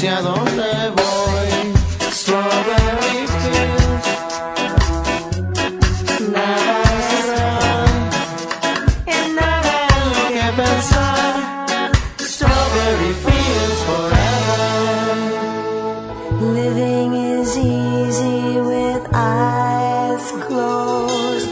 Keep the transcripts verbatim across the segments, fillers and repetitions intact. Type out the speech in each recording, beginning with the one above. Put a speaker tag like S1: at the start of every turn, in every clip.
S1: hacia dónde voy. Strawberry fields, nada será, y nada es lo que pensar. Strawberry fields forever.
S2: Living is easy with eyes closed.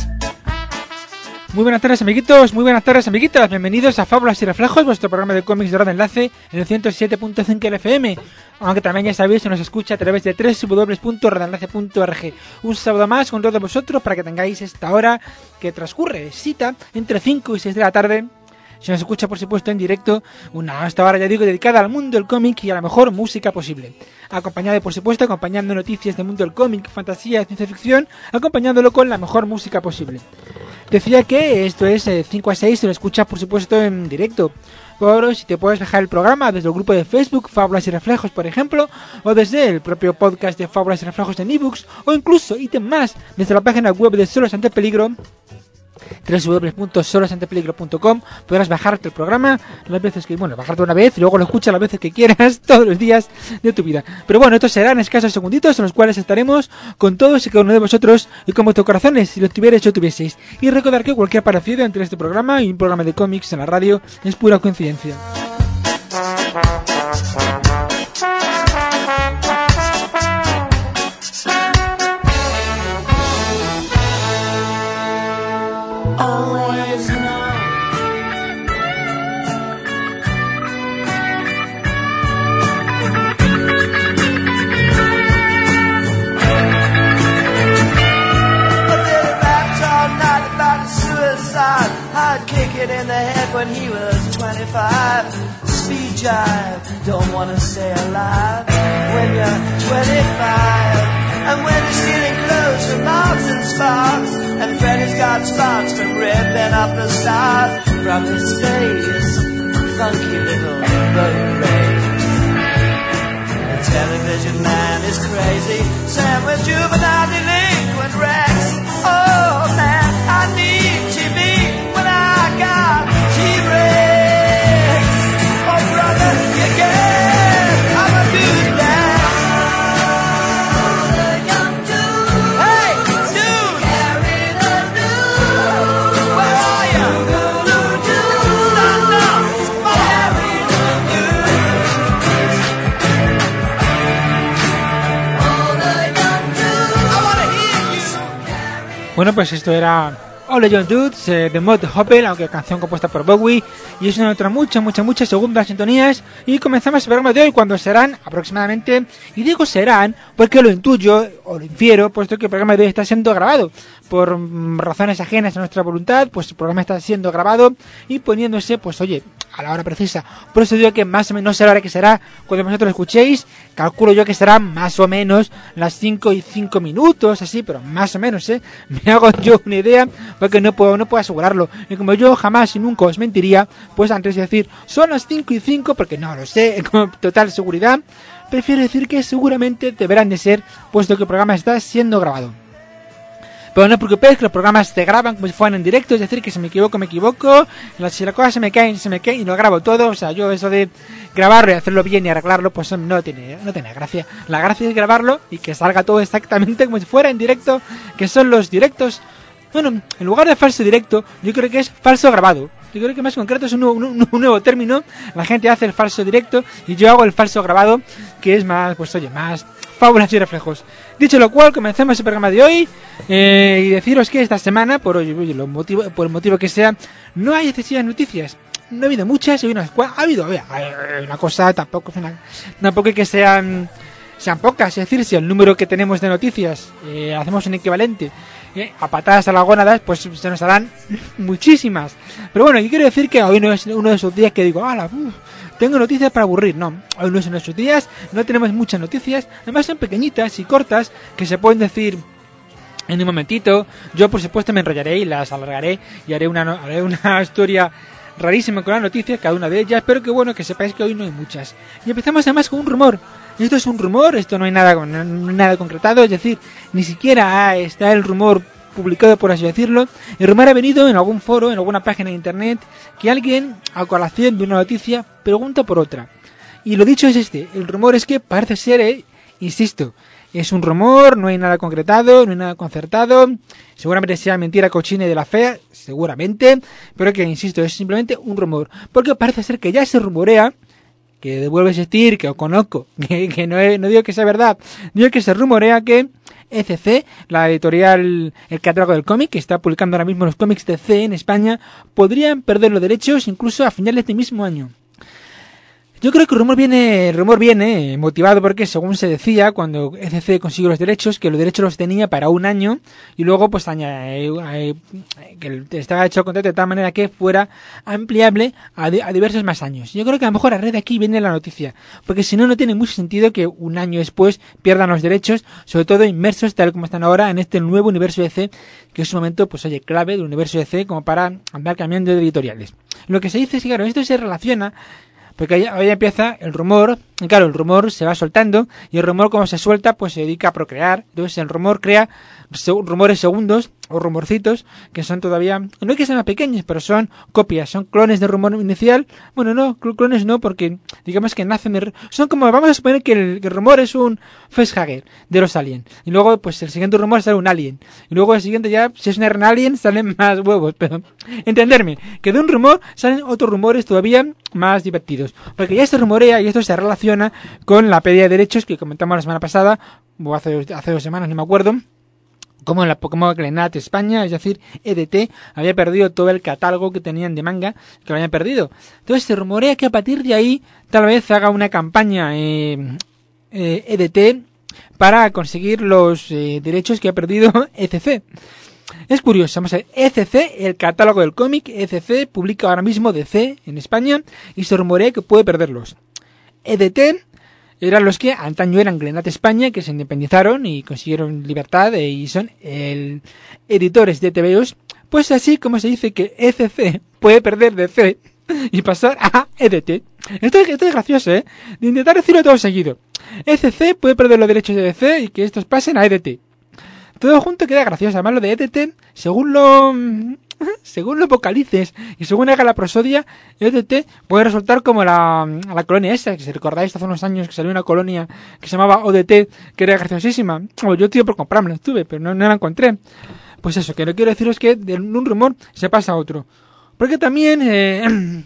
S3: Muy buenas tardes, amiguitos, muy buenas tardes, amiguitas. Bienvenidos a Fábulas y Reflejos, vuestro programa de cómics de Radio Enlace en el ciento siete punto cinco L F M. Aunque también ya sabéis que nos escucha a través de doble u doble u doble u punto radio enlace punto org. Un sábado más con todos vosotros para que tengáis esta hora que transcurre, cita, entre cinco y seis de la tarde. Se nos escucha, por supuesto, en directo, una esta hora, ya digo, dedicada al mundo del cómic y a la mejor música posible. Acompañado, por supuesto, acompañando noticias del mundo del cómic, fantasía y ciencia ficción, acompañándolo con la mejor música posible. Decía que esto es eh, cinco a seis, se lo escuchas, por supuesto, en directo. Por si te puedes dejar el programa desde el grupo de Facebook Fábulas y Reflejos, por ejemplo, o desde el propio podcast de Fábulas y Reflejos en ebooks, o incluso, ítem más, desde la página web de Solos ante Peligro, doble u doble u doble u punto solos ante peligro punto com. Podrás bajarte el programa las veces que, bueno, bajarte una vez y luego lo escuchas las veces que quieras, todos los días de tu vida. Pero bueno, estos serán escasos segunditos en los cuales estaremos con todos y cada uno de vosotros y con vuestros corazones, si lo tuvierais o tuvieseis. Y recordar que cualquier parecido entre este programa y un programa de cómics en la radio es pura coincidencia.
S1: Always know.
S4: But then he rapped all night about his suicide. I'd kick it in the head when he was twenty-five. Speed jive, don't wanna stay alive when you're twenty-five. And when you're stealing clothes from Marks and Sparks, and Freddy's got spots from ripping up the stars from his face, funky little boat race. The television man is crazy, Sam with juvenile delinquent Rex. Oh man, I need T V when I got T-Rex. Oh brother, you get, I'm a good man.
S3: Bueno, pues esto era All the Young Dudes eh, de Mod Hopper, aunque canción compuesta por Bowie, y es una de otras muchas, muchas, muchas segundas sintonías. Y comenzamos el programa de hoy cuando serán aproximadamente, y digo serán porque lo intuyo o lo infiero, puesto que el programa de hoy está siendo grabado por mm, razones ajenas a nuestra voluntad. Pues el programa está siendo grabado y poniéndose, pues oye, a la hora precisa. Por eso digo que más o menos, no sé la hora que será cuando vosotros lo escuchéis, calculo yo que será más o menos las cinco y cinco minutos, así, pero más o menos, ¿eh? Me hago yo una idea, porque no puedo, no puedo asegurarlo. Y como yo jamás y nunca os mentiría, pues antes de decir son las cinco y cinco, porque no lo sé, con total seguridad, prefiero decir que seguramente deberán de ser, puesto que el programa está siendo grabado. Pero no os preocupéis, que los programas se graban como si fueran en directo, es decir, que si me equivoco, me equivoco, si las cosas se me caen, se me caen y lo grabo todo. O sea, yo eso de grabarlo y hacerlo bien y arreglarlo, pues no tiene, no tiene gracia. La gracia es grabarlo y que salga todo exactamente como si fuera en directo, que son los directos. Bueno, en lugar de falso directo, yo creo que es falso grabado. Yo creo que más concreto es un nuevo, un, un nuevo término. La gente hace el falso directo y yo hago el falso grabado, que es más, pues oye, más Fábulas y Reflejos. Dicho lo cual, comencemos el programa de hoy eh, y deciros que esta semana, por, oye, lo motivo, por el motivo que sea, no hay excesivas noticias. No ha habido muchas, ha habido unas cuantas. Ha habido, vea, una cosa, tampoco es una, tampoco es que sean, sean pocas. Es decir, si el número que tenemos de noticias eh, hacemos un equivalente eh, a patadas a las gónadas, pues se nos harán muchísimas. Pero bueno, yo quiero decir que hoy no es uno de esos días que digo, ¡hala! Uf, tengo noticias para aburrir. No, hoy no es uno de esos días, no tenemos muchas noticias. Además son pequeñitas y cortas que se pueden decir en un momentito. Yo, por supuesto, me enrollaré y las alargaré y haré una, haré una historia rarísima con las noticias, cada una de ellas, pero que bueno, que sepáis que hoy no hay muchas. Y empezamos además con un rumor. Esto es un rumor, esto no hay nada, no hay nada concretado, es decir, ni siquiera está el rumor publicado, por así decirlo. El rumor ha venido en algún foro, en alguna página de internet, que alguien, a colación de una noticia, pregunta por otra. Y lo dicho es este, el rumor es que parece ser, eh, insisto, es un rumor, no hay nada concretado, no hay nada concertado, seguramente sea mentira cochina y de la fea, seguramente, pero que, insisto, es simplemente un rumor, porque parece ser que ya se rumorea, que vuelvo a insistir, que os conozco, que, que no, es, no digo que sea verdad, digo que se rumorea que E C C, la editorial, el catálogo del cómic, que está publicando ahora mismo los cómics de D C en España, podrían perder los derechos incluso a finales de este mismo año. Yo creo que el rumor viene, el rumor viene motivado porque, según se decía, cuando E C C consiguió los derechos, que los derechos los tenía para un año y luego pues añade, eh, que estaba hecho el contrato de tal manera que fuera ampliable a, de, a diversos más años. Yo creo que a lo mejor a red de aquí viene la noticia, porque si no, no tiene mucho sentido que un año después pierdan los derechos, sobre todo inmersos tal como están ahora en este nuevo universo D C, que es un momento, pues oye, clave del universo D C como para andar cambiando de editoriales. Lo que se dice es que, claro, esto se relaciona porque ahí, ahí empieza el rumor, y claro, el rumor se va soltando, y el rumor como se suelta, pues se dedica a procrear, entonces el rumor crea rumores segundos, o rumorcitos, que son todavía, no es que sean más pequeños, pero son copias, son clones de rumor inicial, bueno, no, clones no, porque digamos que nacen de, son como, vamos a suponer que el, que el rumor es un facehugger de los aliens, y luego, pues el siguiente rumor sale un alien, y luego el siguiente ya, si es un alien, salen más huevos, pero, entenderme, que de un rumor salen otros rumores todavía más divertidos, porque ya se rumorea, y esto se relaciona con la pérdida de derechos que comentamos la semana pasada, o hace, hace dos semanas, no me acuerdo, como la Pokémon Glenat España, es decir, E D T, había perdido todo el catálogo que tenían de manga, que lo habían perdido. Entonces se rumorea que a partir de ahí tal vez haga una campaña eh, eh, E D T para conseguir los eh, derechos que ha perdido E C C. Es curioso, vamos a ver, E C C, el catálogo del cómic, E C C publica ahora mismo D C en España y se rumorea que puede perderlos. E D T eran los que antaño eran Glenat España, que se independizaron y consiguieron libertad eh, y son el, editores de T V Os. Pues así como se dice que E C C puede perder D C y pasar a E D T. Esto, esto es gracioso, ¿eh? De intentar decirlo todo seguido. E C C puede perder los derechos de D C y que estos pasen a E D T. Todo junto queda gracioso. Además lo de E D T, según lo... según lo vocalices y según haga la prosodia, E D T puede resultar como la, la colonia esa, que si recordáis hace unos años que salió una colonia que se llamaba O D T, que era graciosísima. Oh, yo tío por comprármela, estuve, pero no, no la encontré. Pues eso, que no quiero deciros que de un rumor se pasa a otro. Porque también eh,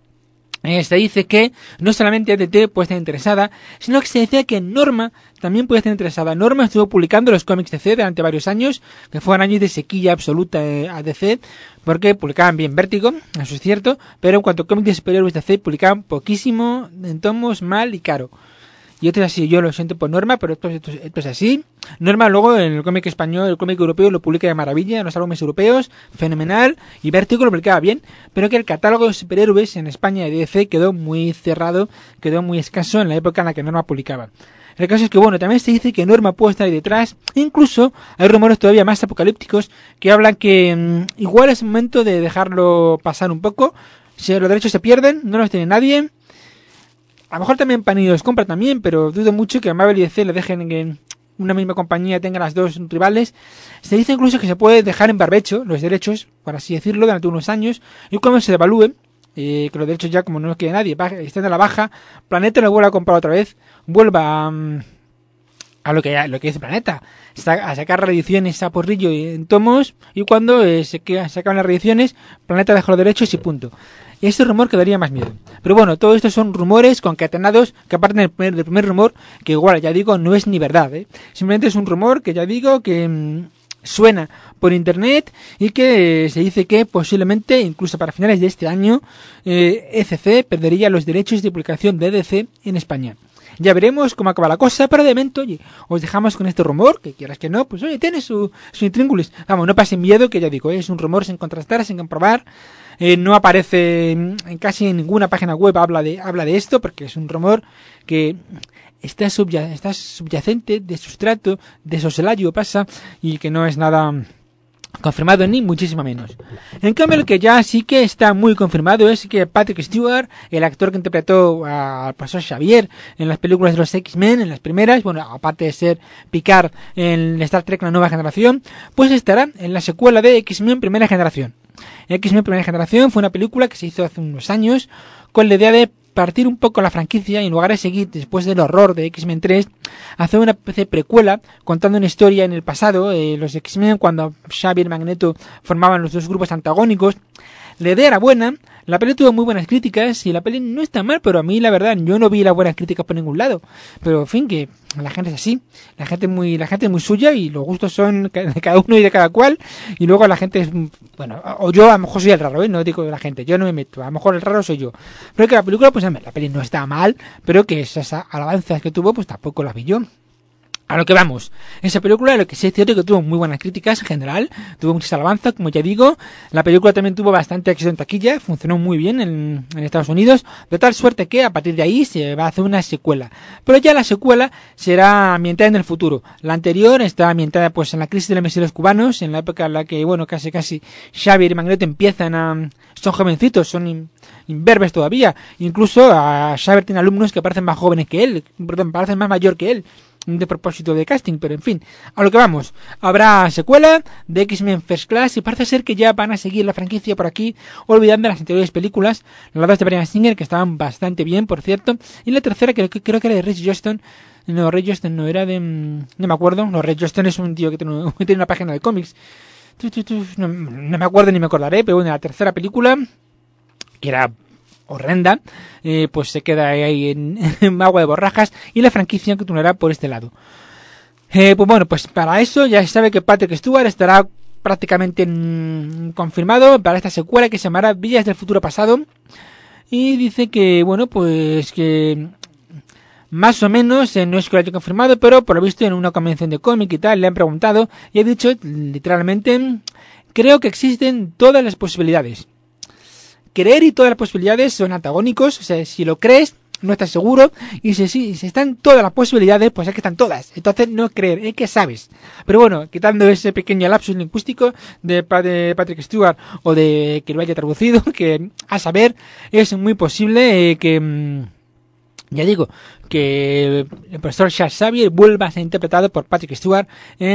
S3: eh, se dice que no solamente E D T puede estar interesada, sino que se decía que Norma también puede estar interesada. Norma estuvo publicando los cómics de D C durante varios años, que fueron años de sequía absoluta eh, a D C, porque publicaban bien Vértigo, eso es cierto, pero en cuanto a cómics de superhéroes de D C, publicaban poquísimo, en tomos, mal y caro. Y esto es así, yo lo siento por Norma, pero esto, esto, esto es así. Norma luego en el cómic español, el cómic europeo lo publica de maravilla, en los álbumes europeos, fenomenal, y Vértigo lo publicaba bien, pero que el catálogo de superhéroes en España de D C quedó muy cerrado, quedó muy escaso en la época en la que Norma publicaba. El caso es que, bueno, también se dice que Norma puede estar ahí detrás, incluso hay rumores todavía más apocalípticos que hablan que mmm, igual es el momento de dejarlo pasar un poco, si los derechos se pierden, no los tiene nadie. A lo mejor también Panini los compra también, pero dudo mucho que Marvel y D C le dejen que una misma compañía tenga las dos rivales. Se dice incluso que se puede dejar en barbecho los derechos, por así decirlo, durante unos años, y cuando se devalúen, eh, que los derechos ya como no los quiere nadie, estén a la baja, Planeta lo vuelva a comprar otra vez, vuelva a, a lo que lo que dice Planeta, a sacar reediciones a porrillo en tomos, y cuando eh, se, se acaban las reediciones, Planeta deja los derechos y punto. Y este rumor que daría más miedo. Pero bueno, todo esto son rumores concatenados que aparte del primer, del primer rumor, que igual, ya digo, no es ni verdad, ¿eh? Simplemente es un rumor que ya digo que mmm, suena por internet y que eh, se dice que posiblemente, incluso para finales de este año, eh, E C C perdería los derechos de publicación de D C en España. Ya veremos cómo acaba la cosa, pero de momento, oye, os dejamos con este rumor, que quieras que no, pues oye, tiene su, su intríngulis. Vamos, no pasen miedo, que ya digo, ¿eh? Es un rumor sin contrastar, sin comprobar. Eh, no aparece en casi en ninguna página web habla de habla de esto, porque es un rumor que está, subya, está subyacente, de sustrato, de soselayo pasa, y que no es nada confirmado ni muchísimo menos. En cambio, lo que ya sí que está muy confirmado es que Patrick Stewart, el actor que interpretó al profesor Xavier en las películas de los X-Men, en las primeras, bueno, aparte de ser Picard en Star Trek La Nueva Generación, pues estará en la secuela de X-Men Primera Generación. X-Men Primera Generación fue una película que se hizo hace unos años con la idea de partir un poco la franquicia y en lugar de seguir después del horror de X-Men tres, hacer una especie de precuela contando una historia en el pasado, eh, los X-Men cuando Xavier y Magneto formaban los dos grupos antagónicos. La idea era buena, la peli tuvo muy buenas críticas y la peli no está mal, pero a mí la verdad yo no vi las buenas críticas por ningún lado. Pero en fin, que la gente es así, la gente es muy, la gente es muy suya y los gustos son de cada uno y de cada cual. Y luego la gente es, bueno, o yo a lo mejor soy el raro, ¿eh? No digo la gente, yo no me meto, a lo mejor el raro soy yo. Pero que la película, pues la peli no está mal, pero que esas alabanzas que tuvo, pues tampoco las vi yo. A lo que vamos, esa película, lo que sí es cierto que tuvo muy buenas críticas en general, tuvo muchas alabanzas, como ya digo, la película también tuvo bastante éxito en taquilla, funcionó muy bien en, en Estados Unidos, de tal suerte que a partir de ahí se va a hacer una secuela, pero ya la secuela será ambientada en el futuro. La anterior está ambientada pues en la crisis de los misiles cubanos, en la época en la que, bueno, casi casi Xavier y Magneto empiezan a... son jovencitos, son in, imberbes todavía, incluso a Xavier tiene alumnos que parecen más jóvenes que él, perdón, parecen más mayor que él, de propósito de casting, pero en fin, a lo que vamos, habrá secuela de X-Men First Class y parece ser que ya van a seguir la franquicia por aquí, olvidando las anteriores películas, las dos de Bryan Singer que estaban bastante bien, por cierto, y la tercera que creo que era de Ray Johnston, no, Ray Johnston no era de, no me acuerdo, no, Ray Johnston es un tío que tiene, tiene una página de cómics, no, no me acuerdo ni me acordaré, pero bueno, la tercera película, que era horrenda, eh, pues se queda ahí en, en agua de borrajas y la franquicia continuará por este lado. Eh, pues bueno, pues para eso ya se sabe que Patrick Stewart estará prácticamente en, confirmado para esta secuela que se llamará Villas del Futuro Pasado y dice que, bueno, pues que más o menos, eh, no es que lo haya confirmado, pero por lo visto en una convención de cómic y tal le han preguntado y ha dicho literalmente, creo que existen todas las posibilidades. Creer y todas las posibilidades son antagónicos, o sea, si lo crees, no estás seguro, y si, si, si están todas las posibilidades, pues es que están todas, entonces no es creer, es que sabes. Pero bueno, quitando ese pequeño lapsus lingüístico de, de Patrick Stewart, o de que lo haya traducido, que a saber, es muy posible eh, que... Ya digo, que el profesor Charles Xavier vuelva a ser interpretado por Patrick Stewart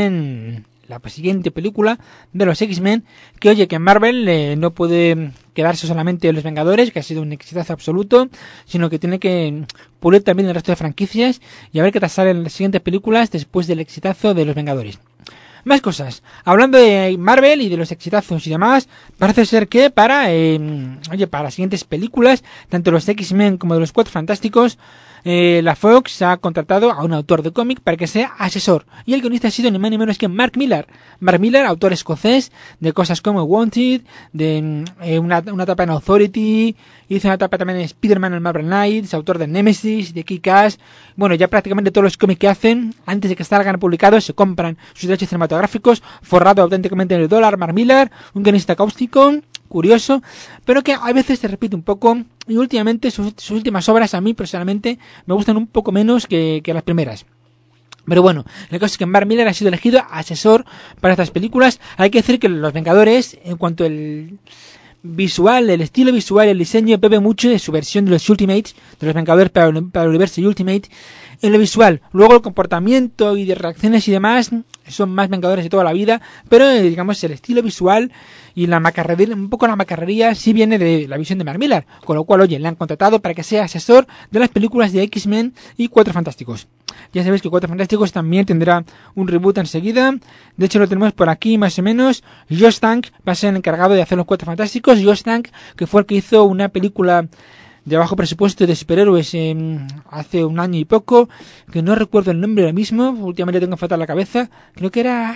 S3: en la siguiente película de los X-Men, que oye que Marvel eh, no puede quedarse solamente en los Vengadores, que ha sido un exitazo absoluto, sino que tiene que pulir también el resto de franquicias y a ver qué tal salen las siguientes películas después del exitazo de los Vengadores. Más cosas. Hablando de Marvel y de los exitazos y demás, parece ser que para, eh, oye, para las siguientes películas, tanto los X-Men como de los Cuatro Fantásticos, eh, la Fox ha contratado a un autor de cómic para que sea asesor. Y el guionista ha sido ni más ni menos que Mark Millar. Mark Millar, autor escocés de cosas como Wanted, de eh, una, una etapa en Authority, hizo una etapa también en Spider-Man and Marvel Knights, autor de Nemesis, de Kick-Ass. Bueno, ya prácticamente todos los cómics que hacen, antes de que salgan publicados, se compran sus derechos cinematográficos, forrado auténticamente en el dólar. Mark Millar, un guionista cáustico, curioso, pero que a veces se repite un poco, y últimamente sus, sus últimas obras a mí personalmente me gustan un poco menos que, que las primeras. Pero bueno, el caso es que Mark Millar ha sido elegido asesor para estas películas. Hay que decir que Los Vengadores, en cuanto al visual, el estilo visual, el diseño, bebe mucho de su versión de los Ultimates, de los Vengadores para el, para el universo Ultimate, en lo visual. Luego el comportamiento y de reacciones y demás son más Vengadores de toda la vida, pero eh, digamos el estilo visual y la macarrería, un poco la macarrería sí viene de la visión de Mark Millar, con lo cual, oye, le han contratado para que sea asesor de las películas de X-Men y Cuatro Fantásticos. Ya sabéis que Cuatro Fantásticos también tendrá un reboot enseguida. De hecho lo tenemos por aquí más o menos. Josh Trank va a ser el encargado de hacer los Cuatro Fantásticos. Josh Trank, que fue el que hizo una película de bajo presupuesto de superhéroes eh, hace un año y poco, que no recuerdo el nombre ahora mismo, últimamente tengo fatal la cabeza, creo que era...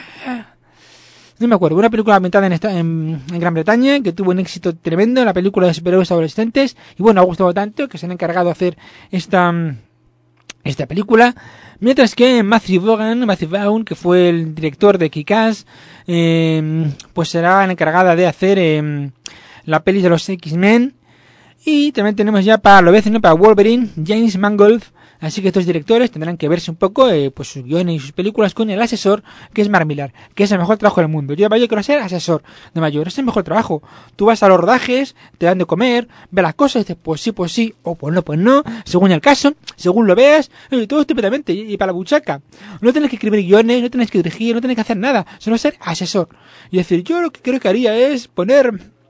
S3: no me acuerdo, una película ambientada en, esta, en, en Gran Bretaña, que tuvo un éxito tremendo, la película de superhéroes adolescentes, y bueno, ha gustado tanto que se han encargado de hacer esta... esta película, mientras que Matthew Vaughn, Matthew Vaughn, que fue el director de Kick-Ass, eh, pues será la encargada de hacer eh, la peli de los X-Men. Y también tenemos ya para lo vecino, para Wolverine, James Mangold. Así que estos directores tendrán que verse un poco eh, pues sus guiones y sus películas con el asesor, que es Mark Millar, que es el mejor trabajo del mundo. Yo, yo quiero ser asesor de mayor, es el mejor trabajo. Tú vas a los rodajes, te dan de comer, ves las cosas y dices, pues sí, pues sí, o pues no, pues no, según el caso, según lo veas, y todo estupendamente, y, y para la buchaca. No tienes que escribir guiones, no tienes que dirigir, no tienes que hacer nada, solo ser asesor. Y decir, yo lo que creo que haría es poner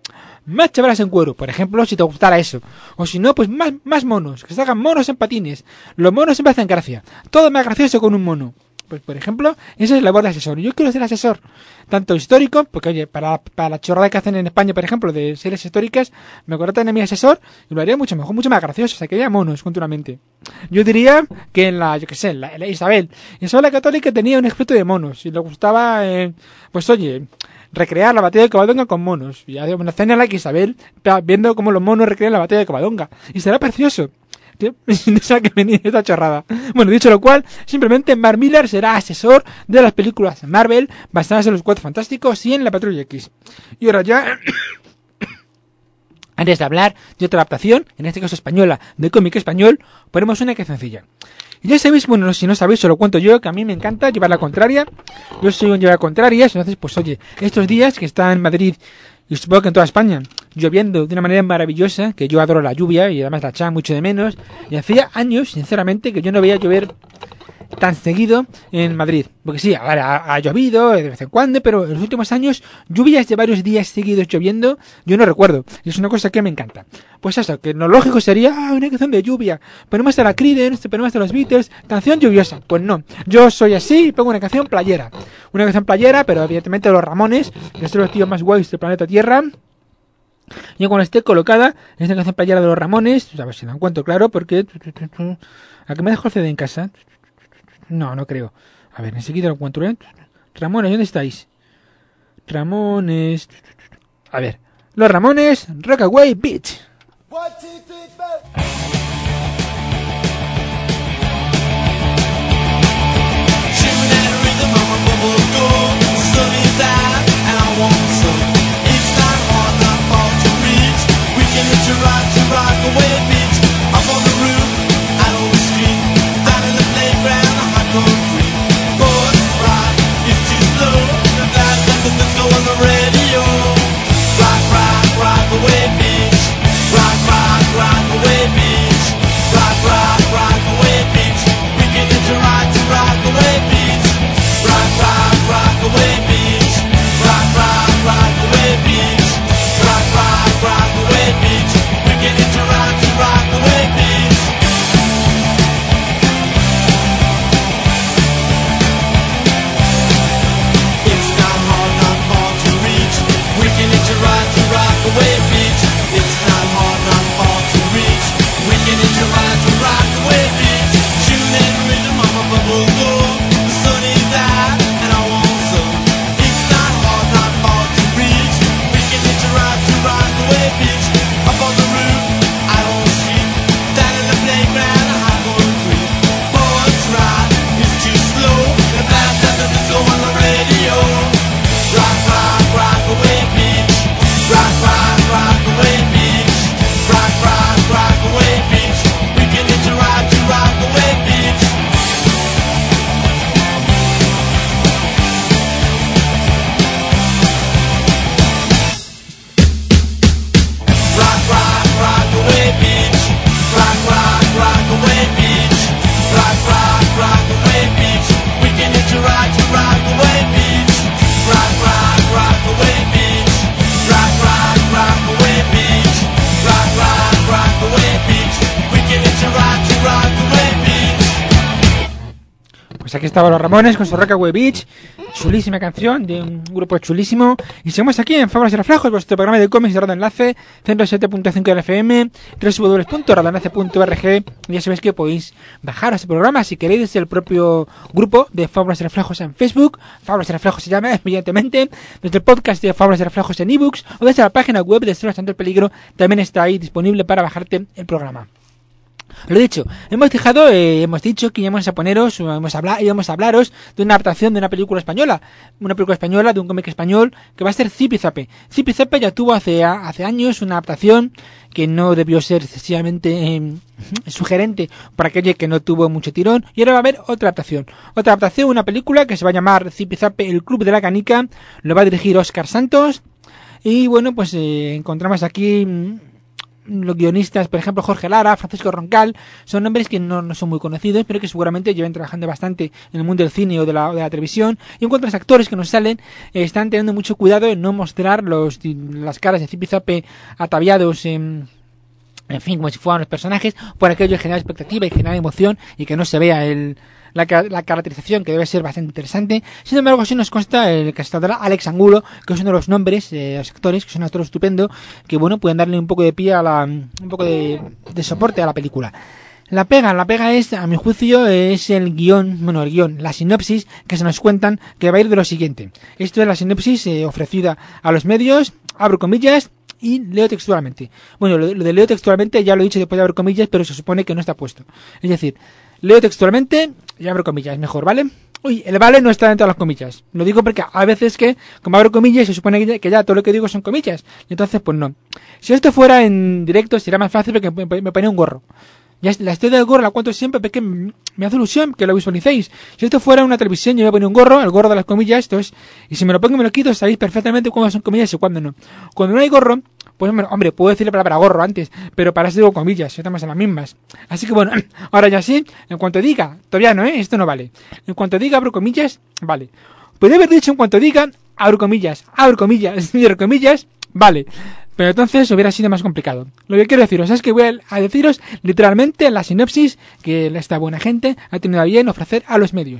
S3: más chavalas en cuero, por ejemplo, si te gustara eso. O si no, pues más, más monos, que se hagan monos en patines. Los monos siempre hacen gracia. Todo más gracioso con un mono. Pues, por ejemplo, esa es la labor de asesor. Yo quiero ser asesor, tanto histórico, porque, oye, para, para la chorrada que hacen en España, por ejemplo, de series históricas, me contratan a mi asesor y lo haría mucho mejor, mucho más gracioso, sacaría monos continuamente. Yo diría que en la, yo qué sé, en la, en la Isabel, Isabel la Católica tenía un experto de monos y le gustaba, eh, pues, oye, recrear la batalla de Covadonga con monos. Y había una escena en la que Isabel, viendo cómo los monos recrean la batalla de Covadonga. Y será precioso. No sé a qué venir esta chorrada. Bueno, dicho lo cual, simplemente Mark Millar será asesor de las películas Marvel basadas en los Cuatro Fantásticos y en la Patrulla X. Y ahora ya, antes de hablar de otra adaptación, en este caso española, de cómic español, ponemos una que es sencilla. Y ya sabéis, bueno, si no sabéis, os lo cuento yo, que a mí me encanta llevar la contraria. Yo soy un llevar contrarias, entonces, pues oye, estos días que está en Madrid, y supongo que en toda España, lloviendo de una manera maravillosa, que yo adoro la lluvia y además la echaba mucho de menos, y hacía años, sinceramente, que yo no veía llover tan seguido en Madrid. Porque sí, ahora ha, ha llovido de vez en cuando, pero en los últimos años, lluvias de varios días seguidos lloviendo, yo no recuerdo. Y es una cosa que me encanta. Pues eso, que lo lógico sería, ah, una canción de lluvia. Ponemos a la Creedence, ponemos a los Beatles, canción lluviosa. Pues no, yo soy así y pongo una canción playera. Una canción playera, pero evidentemente los Ramones, que son los tíos más guays del planeta Tierra. Yo cuando esté colocada en esta canción playera de los Ramones, a ver si la encuentro, claro, porque... ¿A qué me dejo el C D en casa? No, no creo. A ver, enseguida lo encuentro, ¿eh? Ramones, ¿dónde estáis? Ramones... A ver. Los Ramones, Rockaway Beach.
S4: One, two, three, four. Shooting at a rhythm of a bubble go. The sun is out and I want some. It's not hard, not far to reach. We can hit a rock to Rockaway Beach. Up on the roof, out on the street. Down in the playground, a hot concrete. Boys rock, it's too slow. The bad nothing that's go on the radio. Rock, rock, Rockaway Beach. Rock, rock, Rockaway Beach. Rock, rock, Rockaway Beach. We can hit a rock to Rockaway Beach. Rock, rock, Rockaway Beach. Rock, rock, Rockaway Beach. Rock, rock, Rockaway Beach. We can hit a rock to Rockaway Beach. It's not hard, not far to reach. We can hit a rock to Rockaway Beach. It's not hard, not far to reach. We can hit a rock to Rockaway Beach. Shooting at rhythm of a bubble go. The sun is out and I want some. It's not hard, not far to reach. We can hit a rock to Rockaway Beach. Up on the roof, out on the street. Down in the playground, a high concrete. Boys rock, it's too slow. The blast after this go on the radio. Rock, rock, Rockaway Beach. Rock, rock, Rockaway Beach. Rock, rock, Rockaway Beach. We can hit a rock to Rockaway Beach. Rock, rock, Rockaway Beach. Rock, rock, Rockaway Beach. Rock, rock, Rockaway Beach. We can hit a rock to Rockaway Beach. Rock, rock, Rockaway Beach. Rock, rock, Rockaway Beach. Rock, rock, Rockaway Beach. We can hit a rock to Rockaway Beach.
S3: Pues aquí estaban los Ramones con su Rockaway Beach, chulísima canción de un grupo chulísimo. Y seguimos aquí en Fábulas y Reflejos, vuestro programa de cómics de Radio Enlace, ciento siete punto cinco de la F M, doble u doble u doble u punto radio enlace punto org. Ya sabéis que podéis bajar a este programa si queréis desde el propio grupo de Fábulas y Reflejos en Facebook. Fábulas y Reflejos se llama, evidentemente, desde el podcast de Fábulas y Reflejos en ebooks, o desde la página web de Estrellas ante el Peligro, también está ahí disponible para bajarte el programa. Lo dicho, hemos dejado, eh, hemos dicho que íbamos a poneros, íbamos a, hablar, íbamos a hablaros de una adaptación de una película española, una película española de un cómic español que va a ser Zipi Zape. Zipi Zape ya tuvo hace, hace años una adaptación que no debió ser excesivamente eh, sugerente para aquel que no tuvo mucho tirón, y ahora va a haber otra adaptación. Otra adaptación, una película que se va a llamar Zipi Zape, el Club de la Canica, lo va a dirigir Óscar Santos, y bueno, pues eh, encontramos aquí los guionistas, por ejemplo, Jorge Lara, Francisco Roncal, son nombres que no, no son muy conocidos, pero que seguramente llevan trabajando bastante en el mundo del cine o de la, de la televisión. Y en cuanto a los actores que nos salen, eh, están teniendo mucho cuidado en no mostrar los, las caras de Zipizape ataviados en... en fin, como si fueran los personajes, por aquello generar expectativa y generar emoción y que no se vea el, la, la caracterización, que debe ser bastante interesante. Sin embargo, sí nos consta el castador Alex Angulo, que es uno de los nombres de eh, los actores, que es un actor estupendo, que bueno, pueden darle un poco de pie a la, un poco de, de soporte a la película. La pega, la pega es, a mi juicio, es el guión, bueno, el guión, la sinopsis que se nos cuentan, que va a ir de lo siguiente. Esto es la sinopsis eh, ofrecida a los medios, abro comillas, y leo textualmente. Bueno, lo, lo de leo textualmente ya lo he dicho después de abrir comillas, pero se supone que no está puesto. Es decir, leo textualmente y abro comillas, mejor, ¿vale? Uy, el vale no está dentro de las comillas. Lo digo porque a veces que, como abro comillas, se supone que ya, que ya todo lo que digo son comillas. Y entonces, pues no. Si esto fuera en directo, sería más fácil porque me, me ponía un gorro. Ya la historia del gorro la cuento siempre porque me hace ilusión que lo visualicéis. Si esto fuera una televisión, yo me ponía un gorro, el gorro de las comillas, entonces, y si me lo pongo y me lo quito, sabéis perfectamente cuándo son comillas y cuándo no. Cuando no hay gorro, pues hombre, puedo decir la palabra gorro antes, pero para eso digo comillas, estamos en las mismas. Así que bueno, ahora ya sí, en cuanto diga, todavía no, ¿eh? Esto no vale. En cuanto diga, abro comillas, vale. Puede haber dicho en cuanto diga, abro comillas, abro comillas, cierro comillas, vale. Pero entonces hubiera sido más complicado. Lo que quiero deciros es que voy a deciros literalmente la sinopsis que esta buena gente ha tenido a bien ofrecer a los medios.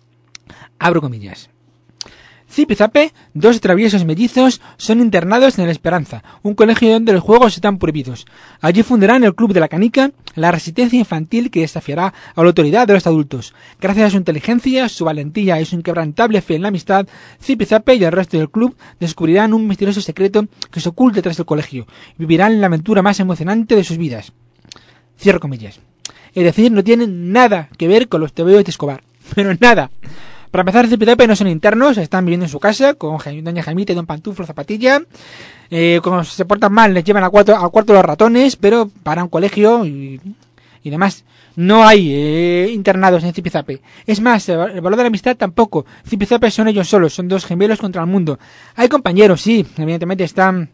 S3: Abro comillas. Zipizape, dos traviesos mellizos, son internados en el Esperanza, un colegio donde los juegos están prohibidos. Allí fundarán el Club de la Canica, la resistencia infantil que desafiará a la autoridad de los adultos. Gracias a su inteligencia, su valentía y su inquebrantable fe en la amistad, Zipizape y el resto del club descubrirán un misterioso secreto que se oculta tras el colegio y vivirán la aventura más emocionante de sus vidas. Cierro comillas. Es decir, no tienen nada que ver con los tebeos de Escobar. Pero nada. Para empezar, Zipizape no son internos, están viviendo en su casa con doña Jaimita y don Pantuflo Zapatilla. Eh, cuando se portan mal les llevan a cuatro, al cuarto de los ratones, pero para un colegio y, y demás. No hay eh, internados en Zipizape. Es más, el valor de la amistad tampoco. Zipizape son ellos solos, son dos gemelos contra el mundo. Hay compañeros, sí, evidentemente están...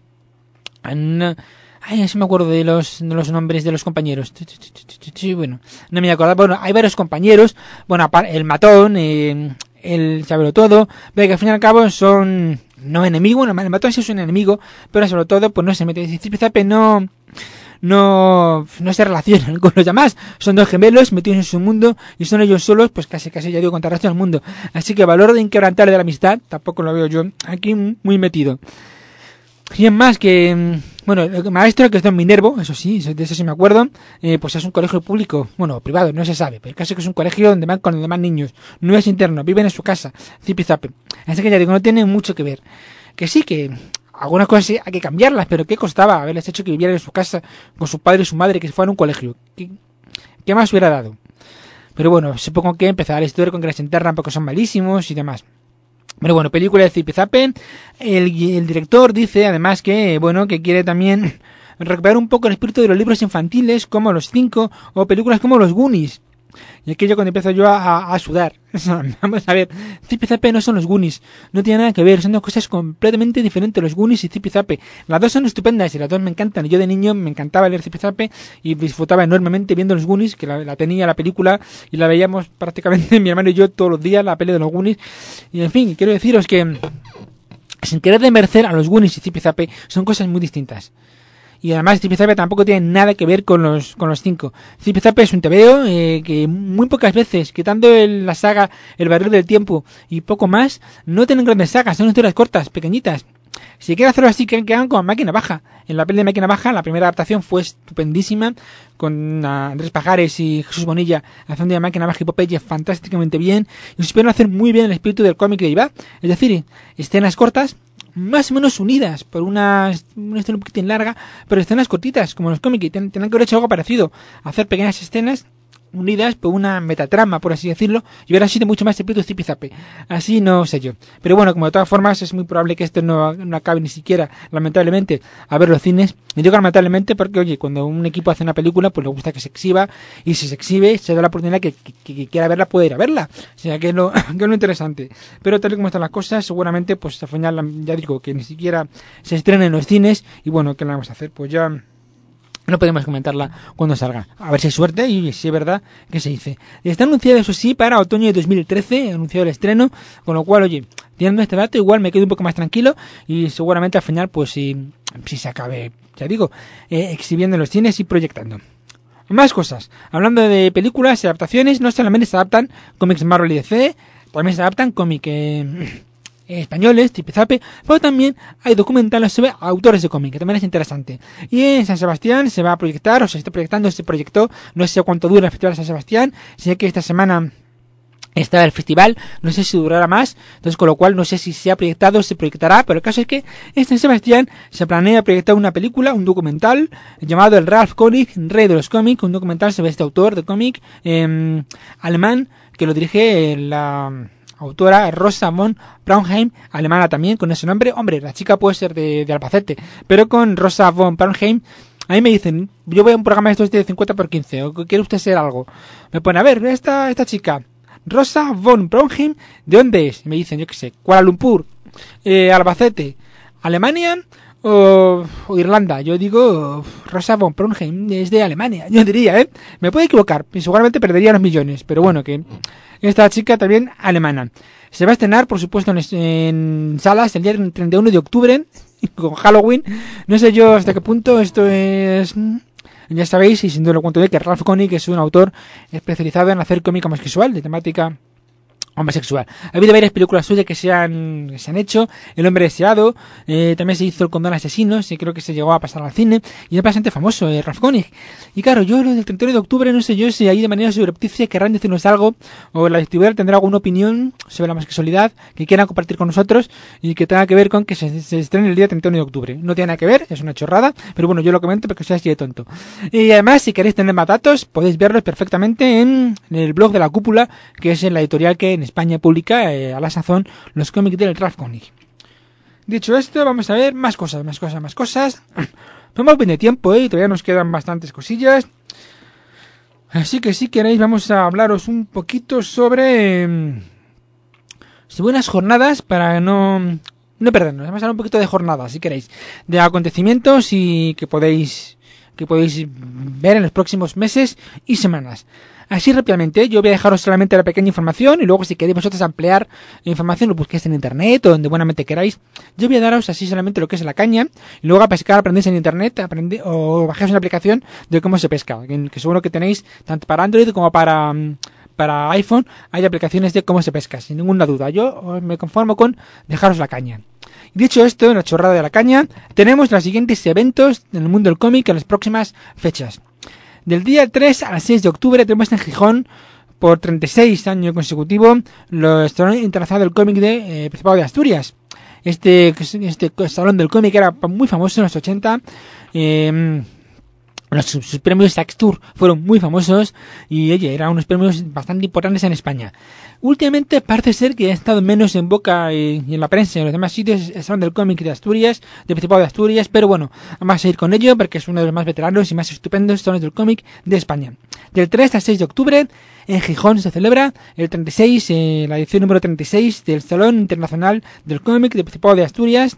S3: En, ay, no me acuerdo de los, de los nombres de los compañeros. Sí, bueno, no me acuerdo. Bueno, hay varios compañeros. Bueno, el matón, eh, el sabelo todo, pero que al fin y al cabo son no enemigos. Bueno, el matón sí es un enemigo, pero sobre todo pues no se mete. Zipizape no no no se relacionan con los demás. Son dos gemelos metidos en su mundo y son ellos solos, pues casi casi ya digo contra el resto del mundo. Así que el valor de inquebrantable de la amistad tampoco lo veo yo aquí muy metido. Y es más que, bueno, el maestro que es Don Minervo, eso sí, de eso sí me acuerdo, eh, pues es un colegio público, bueno, privado, no se sabe, pero el caso es que es un colegio donde van con los demás niños, no es interno, viven en su casa, zipizape. Así que ya digo, no tiene mucho que ver. Que sí, que algunas cosas sí hay que cambiarlas, pero ¿qué costaba haberles hecho que vivieran en su casa con su padre y su madre, que se fueran a un colegio? ¿Qué, qué más hubiera dado? Pero bueno, supongo que empezará la historia con que les enterran porque son malísimos y demás. Pero bueno, película de Zipizape. El, el director dice además que, bueno, que quiere también recuperar un poco el espíritu de los libros infantiles como Los Cinco o películas como Los Goonies. Y aquello cuando empiezo yo a, a, a sudar. Vamos a ver, Zipizape no son los Goonies, no tiene nada que ver, son dos cosas completamente diferentes, los Goonies y Zipizape. Las dos son estupendas y las dos me encantan. Yo de niño me encantaba leer Zipizape y disfrutaba enormemente viendo los Goonies, que la, la tenía la película y la veíamos prácticamente mi hermano y yo todos los días, la peli de los Goonies. Y en fin, quiero deciros que sin querer desmerecer a los Goonies y Zipizape son cosas muy distintas. Y además Zipizape tampoco tiene nada que ver con los con los cinco. Zipizape es un tebeo eh, que muy pocas veces, quitando el, la saga El Barril del Tiempo y poco más, no tienen grandes sagas, son historias cortas, pequeñitas. Si quieren hacerlo así, que, que hagan con Máquina Baja. En la peli de Máquina Baja, la primera adaptación fue estupendísima, con uh, Andrés Pajares y Jesús Bonilla haciendo de Máquina Baja y Popeye fantásticamente bien, y supieron hacer muy bien el espíritu del cómic de Iba. Es decir, escenas cortas, más o menos unidas por una, una historia un poquitín larga, pero escenas cortitas, como los cómics. Ten, Tendrán que haber hecho algo parecido, hacer pequeñas escenas unidas por una metatrama, por así decirlo, y hubiera sido mucho más espíritu Zipizape. Así no sé yo. Pero bueno, como de todas formas es muy probable que esto no, no acabe ni siquiera, lamentablemente, a ver los cines. Y digo lamentablemente porque, oye, cuando un equipo hace una película, pues le gusta que se exhiba, y si se exhibe, se da la oportunidad que, que, que quiera verla, puede ir a verla. O sea, que es lo, que es lo interesante. Pero tal y como están las cosas, seguramente, pues al final, ya digo, que ni siquiera se estrena en los cines, y bueno, ¿qué le vamos a hacer? Pues ya No podemos comentarla cuando salga. A ver si hay suerte y si es verdad que se dice. Está anunciado, eso sí, para otoño de dos mil trece, anunciado el estreno, con lo cual, oye, teniendo este dato, igual me quedo un poco más tranquilo y seguramente al final, pues si, si se acabe, ya digo, eh, exhibiendo en los cines y proyectando. Más cosas. Hablando de películas y adaptaciones, no solamente se adaptan cómics Marvel y D C, también se adaptan cómics eh, españoles, tipo Zape, pero también hay documentales sobre autores de cómic, que también es interesante. Y en San Sebastián se va a proyectar, o se está proyectando, se proyectó, no sé cuánto dura el Festival de San Sebastián, sé que esta semana está el festival, no sé si durará más, entonces con lo cual no sé si se ha proyectado o se proyectará, pero el caso es que en San Sebastián se planea proyectar una película, un documental llamado el Ralph Koenig, Rey de los cómics, un documental sobre este autor de cómic eh, alemán que lo dirige la autora Rosa von Braunheim, alemana también, con ese nombre. Hombre, la chica puede ser de, de Albacete, pero con Rosa von Braunheim, a mí me dicen, yo voy a un programa de estos de cincuenta por quince, o quiere usted ser algo. Me pone, a ver, esta, esta chica, Rosa von Braunheim, ¿de dónde es? Y me dicen, yo qué sé, Kuala Lumpur, eh, Albacete, Alemania o, o Irlanda. Yo digo, Rosa von Braunheim es de Alemania, yo diría, ¿eh? Me puedo equivocar, y seguramente perdería los millones, pero bueno, que esta chica también alemana. Se va a estrenar, por supuesto, en, en salas el día treinta y uno de octubre, con Halloween. No sé yo hasta qué punto esto es... Ya sabéis, y sin duda lo cuento de que Ralph Koenig es un autor especializado en hacer cómic homosexual, de temática homosexual. Ha habido varias películas suyas que se han, que se han hecho. El hombre deseado, eh, también se hizo El condón asesino, sí, creo que se llegó a pasar al cine, y es bastante famoso, eh, Ralph Koenig. Y claro, yo lo del treinta y uno de octubre, no sé yo si ahí de manera subrepticia querrán decirnos algo, o la distribuidora tendrá alguna opinión sobre la homosexualidad que quieran compartir con nosotros, y que tenga que ver con que se, se estrene el día treinta y uno de octubre. No tiene nada que ver, es una chorrada, pero bueno, yo lo comento porque soy así de tonto. Y además, si queréis tener más datos, podéis verlos perfectamente en, en el blog de La Cúpula, que es en la editorial que en España publica eh, a la sazón los cómics del Ralph Koenig. Dicho esto, vamos a ver más cosas, más cosas, más cosas. Vamos bien de tiempo, ¿eh? Todavía nos quedan bastantes cosillas. Así que si queréis vamos a hablaros un poquito sobre, eh, sobre unas jornadas para no, no perdernos. Vamos a hablar un poquito de jornadas, si queréis, de acontecimientos y que podéis, que podéis ver en los próximos meses y semanas. Así rápidamente, yo voy a dejaros solamente la pequeña información y luego si queréis vosotros ampliar la información lo busquéis en internet o donde buenamente queráis. Yo voy a daros así solamente lo que es la caña y luego a pescar aprendéis en internet aprendé, o bajáis una aplicación de cómo se pesca, que, que seguro que tenéis tanto para Android como para, para iPhone, hay aplicaciones de cómo se pesca, sin ninguna duda. Yo me conformo con dejaros la caña. Dicho esto, en la chorrada de la caña, tenemos los siguientes eventos en el mundo del cómic en las próximas fechas. Del día tres al seis de octubre tenemos en Gijón, por treinta y seis años consecutivos, el Salón Internacional del Cómic de eh, Principado de Asturias. Este, este Salón del Cómic era muy famoso en los ochenta. Eh, los, sus premios Saxtour fueron muy famosos y oye, eran unos premios bastante importantes en España. Últimamente parece ser que ha estado menos en boca y, y en la prensa y en los demás sitios el Salón del Cómic de Asturias, del Principado de Asturias, pero bueno, vamos a ir con ello porque es uno de los más veteranos y más estupendos salones del cómic de España. Del tres al seis de octubre en Gijón se celebra el treinta y seis, eh, la edición número treinta y seis del Salón Internacional del Cómic del Principado de Asturias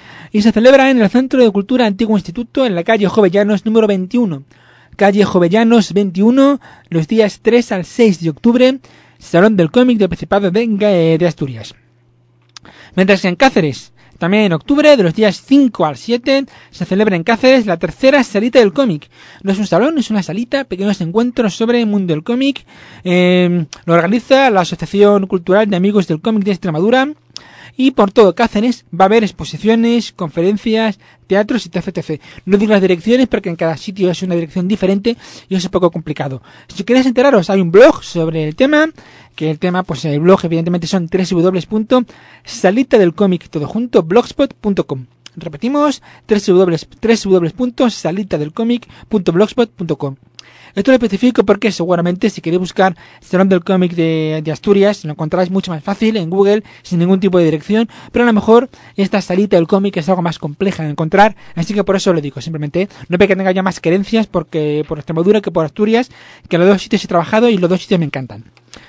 S3: y se celebra en el Centro de Cultura Antiguo Instituto en la calle Jovellanos número veintiuno. Calle Jovellanos veintiuno, los días tres al seis de octubre, Salón del Cómic del Principado de, de Asturias. Mientras que en Cáceres, también en octubre, de los días cinco al siete, se celebra en Cáceres la tercera salita del cómic. No es un salón, es una salita, pequeños encuentros sobre el mundo del cómic. Eh, lo organiza la Asociación Cultural de Amigos del Cómic de Extremadura. Y por todo Cáceres va a haber exposiciones, conferencias, teatros y etcétera, etcétera. No digo las direcciones porque en cada sitio es una dirección diferente y es un poco complicado. Si queréis enteraros, hay un blog sobre el tema, que el tema, pues el blog evidentemente son doble u doble u doble u punto salita del cómic todo junto blogspot punto com. Repetimos, doble u doble u doble u punto salita del cómic punto blogspot punto com. Esto lo especifico porque seguramente si queréis buscar Salón del Cómic de, de Asturias lo encontráis mucho más fácil en Google sin ningún tipo de dirección, pero a lo mejor esta salita del cómic es algo más compleja de encontrar, así que por eso lo digo, simplemente no porque tenga ya más creencias porque por Extremadura que por Asturias, que los dos sitios he trabajado y los dos sitios me encantan.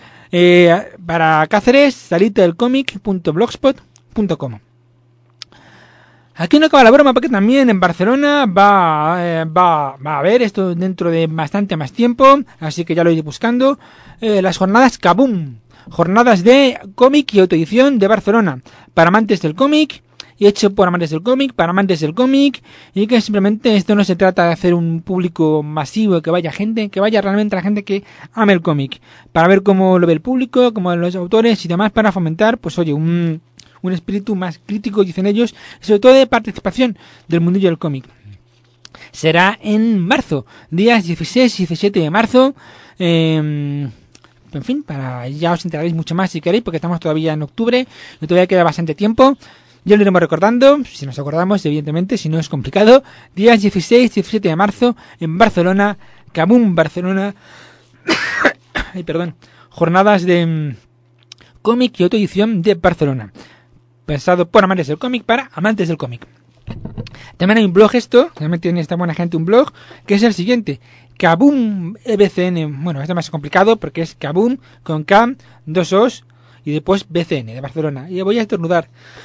S3: Eh, para Cáceres, salita del cómic punto blogspot punto com. Aquí no acaba la broma porque también en Barcelona va, eh, va, va a haber esto dentro de bastante más tiempo, así que ya lo iré buscando, eh, las jornadas Kaboom, jornadas de cómic y autoedición de Barcelona, para amantes del cómic, y hecho por amantes del cómic, para amantes del cómic, y que simplemente esto no se trata de hacer un público masivo, que vaya gente, que vaya realmente la gente que ame el cómic, para ver cómo lo ve el público, cómo los autores y demás, para fomentar, pues oye, un... un espíritu más crítico, dicen ellos, y sobre todo de participación del mundillo del cómic. Será en marzo, días dieciséis y diecisiete de marzo. Eh, en fin, para ya os enteraréis mucho más si queréis, porque estamos todavía en octubre y todavía queda bastante tiempo. Ya lo iremos recordando, si nos acordamos, evidentemente, si no es complicado. Días dieciséis y diecisiete de marzo en Barcelona, Kaboom, Barcelona. Ay, perdón. Jornadas de um, cómic y autoedición de Barcelona. Pensado por amantes del cómic para amantes del cómic. También hay un blog esto, también tiene esta buena gente un blog, que es el siguiente, Kaboom E B C N, bueno, esto es más complicado porque es Kaboom con K, dos O's y después B C N de Barcelona. Y voy a estornudar.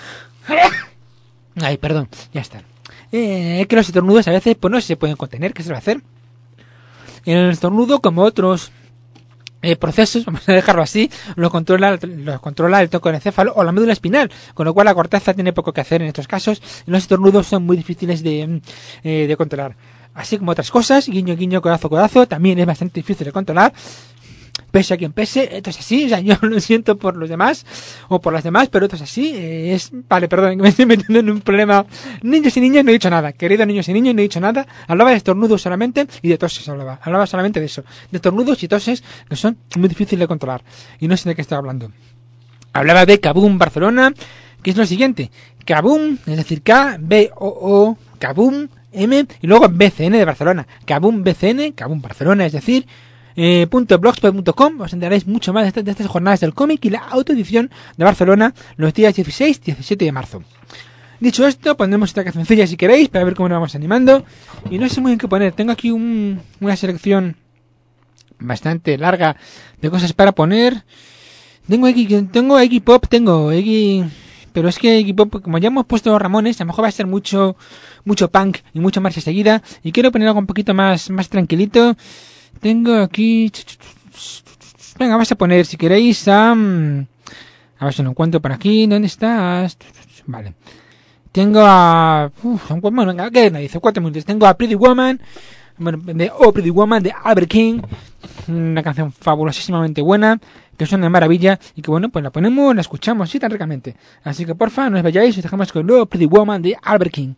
S3: Ay, perdón, ya está. Eh, es que los estornudos a veces pues no se pueden contener, ¿qué se va a hacer? El estornudo, como otros Eh, procesos, vamos a dejarlo así, lo controla, lo controla el tocoencéfalo o la médula espinal, con lo cual la corteza tiene poco que hacer en estos casos, y los estornudos son muy difíciles de, eh, de controlar. Así como otras cosas, guiño, guiño, codazo, codazo, también es bastante difícil de controlar, pese a quien pese, esto es así, o sea, yo lo siento por los demás, o por las demás, pero esto es así, eh, es, vale, perdón, me estoy metiendo en un problema. Niños y niñas no he dicho nada, queridos niños y niños no he dicho nada, hablaba de estornudos solamente, y de toses hablaba, hablaba solamente de eso, de estornudos y toses, que son muy difíciles de controlar, y no sé de qué estaba hablando. Hablaba de Kaboom Barcelona, que es lo siguiente, Kaboom, es decir, K, B, O, O, Kaboom, M, y luego B C N de Barcelona, Kaboom B C N, Kaboom Barcelona, es decir, Eh, .blogspot punto com, os enteraréis mucho más de, esta, de estas jornadas del cómic y la autoedición de Barcelona los días dieciséis y diecisiete de marzo. Dicho esto, pondremos esta cancioncilla si queréis para ver cómo nos vamos animando, y no sé muy bien qué poner. Tengo aquí un, una selección bastante larga de cosas para poner. Tengo aquí, tengo Iggy Pop, tengo Iggy, pero es que Iggy Pop, como ya hemos puesto Ramones, a lo mejor va a ser mucho mucho punk y mucha marcha seguida, y quiero poner algo un poquito más más tranquilito. Tengo aquí... Venga, vamos a poner, si queréis, a... Um... A ver si lo encuentro por aquí. ¿Dónde estás? Vale. Tengo a... Uf, bueno, venga, ¿qué me dice? Cuatro minutos. Tengo a Pretty Woman. Bueno, de Oh Pretty Woman, de Albert King. Una canción fabulosísimamente buena, que suena de maravilla. Y que bueno, pues la ponemos, la escuchamos así tan ricamente. Así que porfa, no os vayáis y os dejamos con Oh Pretty Woman, de Albert King.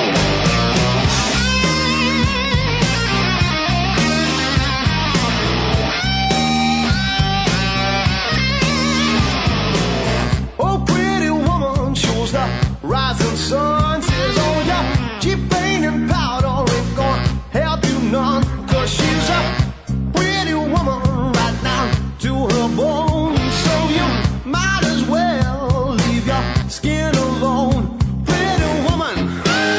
S4: Rising sun says, oh yeah, cheap paint and powder ain't gonna help you none, cause she's a pretty woman right now to her bones. So you might as well leave your skin alone. Pretty woman,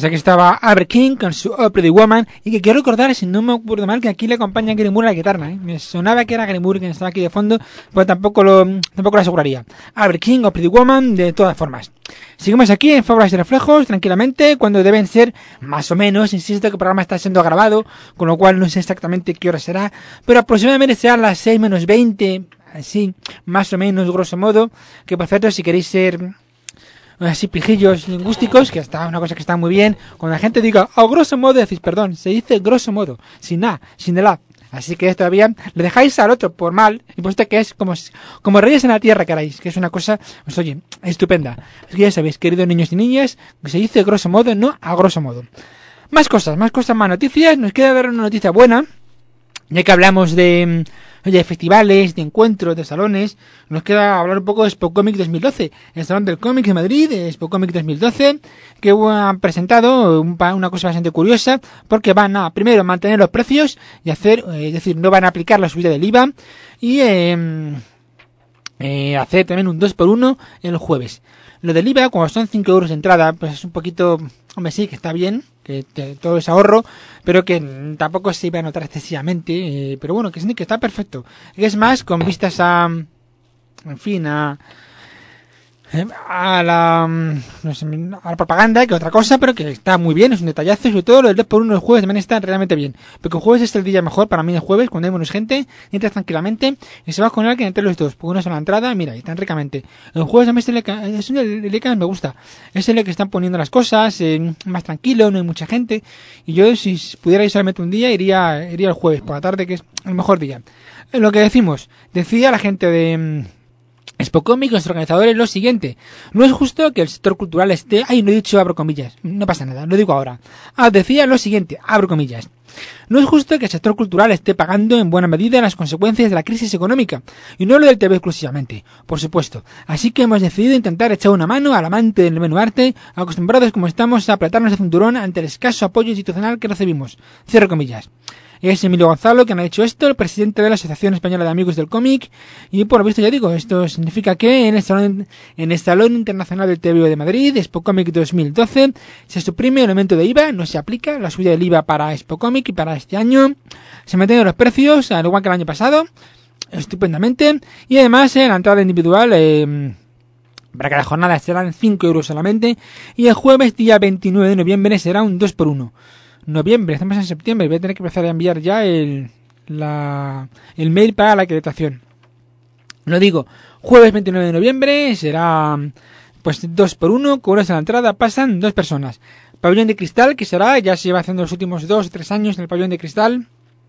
S3: Pues aquí estaba Albert King con su Oh Pretty Woman, y que quiero recordar, si no me acuerdo mal, que aquí le acompaña Gary Moore a la guitarra, ¿eh? Me sonaba que era Gary Moore quien estaba aquí de fondo, pero tampoco lo, tampoco lo aseguraría. Albert King, Oh Pretty Woman, de todas formas. Seguimos aquí en Fábulas y Reflejos, tranquilamente, cuando deben ser más o menos, insisto que el programa está siendo grabado, con lo cual no sé exactamente qué hora será, pero aproximadamente serán las seis menos veinte, así, más o menos, grosso modo, que por cierto, si queréis ser así pijillos lingüísticos, que está una cosa que está muy bien, cuando la gente diga, a oh, grosso modo, decís, perdón, se dice grosso modo, sin A, sin el A. Así que todavía le dejáis al otro por mal, y puesto que es como, como reyes en la tierra, queráis, que es una cosa, pues oye, estupenda. Así que ya sabéis, queridos niños y niñas, que se dice grosso modo, no a grosso modo. Más cosas, más cosas, más noticias. Nos queda ver una noticia buena, ya que hablamos de, de festivales, de encuentros, de salones. Nos queda hablar un poco de Expo Comic dos mil doce, el Salón del Cómic de Madrid, Expo Comic dos mil doce, que han presentado un, una cosa bastante curiosa, porque van a, primero, mantener los precios y hacer, eh, es decir, no van a aplicar la subida del I V A, y eh, eh, hacer también un dos por uno el jueves. Lo del I V A, cuando son cinco euros de entrada, pues es un poquito, hombre, sí, que está bien, que te, todo es ahorro, pero que tampoco se iba a notar excesivamente, eh, pero bueno, que sí, que está perfecto. Es más, con vistas a, en fin, a, a la, no sé, a la propaganda, que otra cosa, pero que está muy bien, es un detallazo, y sobre todo lo del dos por uno el jueves también está realmente bien, porque el jueves es el día mejor para mí, el jueves, cuando hay menos gente, entras tranquilamente, y se va con alguien entre los dos, porque uno es a la entrada, mira, y tan ricamente. El jueves a mí es el que, es el, el que me gusta, es el que están poniendo las cosas, eh, más tranquilo, no hay mucha gente, y yo, si pudiera ir solamente un día, iría, iría el jueves por la tarde, que es el mejor día. Lo que decimos, decía la gente de Expo Comic, nuestro organizador, es lo siguiente: no es justo que el sector cultural esté, ay, no he dicho abro comillas, no pasa nada, lo digo ahora. Ah, decía lo siguiente, abro comillas: no es justo que el sector cultural esté pagando en buena medida las consecuencias de la crisis económica, y no lo del T V exclusivamente, por supuesto. Así que hemos decidido intentar echar una mano al amante del menú arte, acostumbrados como estamos a apretarnos el cinturón ante el escaso apoyo institucional que recibimos. Cierro comillas. Es Emilio Gonzalo quien ha dicho esto, el presidente de la Asociación Española de Amigos del Cómic, y por lo visto ya digo, esto significa que en el Salón, en el Salón Internacional del T V O de Madrid, Expo Comic dos mil doce, se suprime el aumento de I V A, no se aplica la subida del I V A para Expo Comic y para este año, se mantienen los precios, al igual que el año pasado, estupendamente, y además en la entrada individual, eh, para cada jornada serán cinco euros solamente, y el jueves día veintinueve de noviembre será un dos por uno. Noviembre, estamos en septiembre, voy a tener que empezar a enviar ya el, la, el mail para la acreditación. Lo digo, jueves veintinueve de noviembre será pues dos por uno, con horas a la entrada pasan dos personas. Pabellón de cristal, que será, ya se lleva haciendo los últimos dos o tres años en el pabellón de cristal.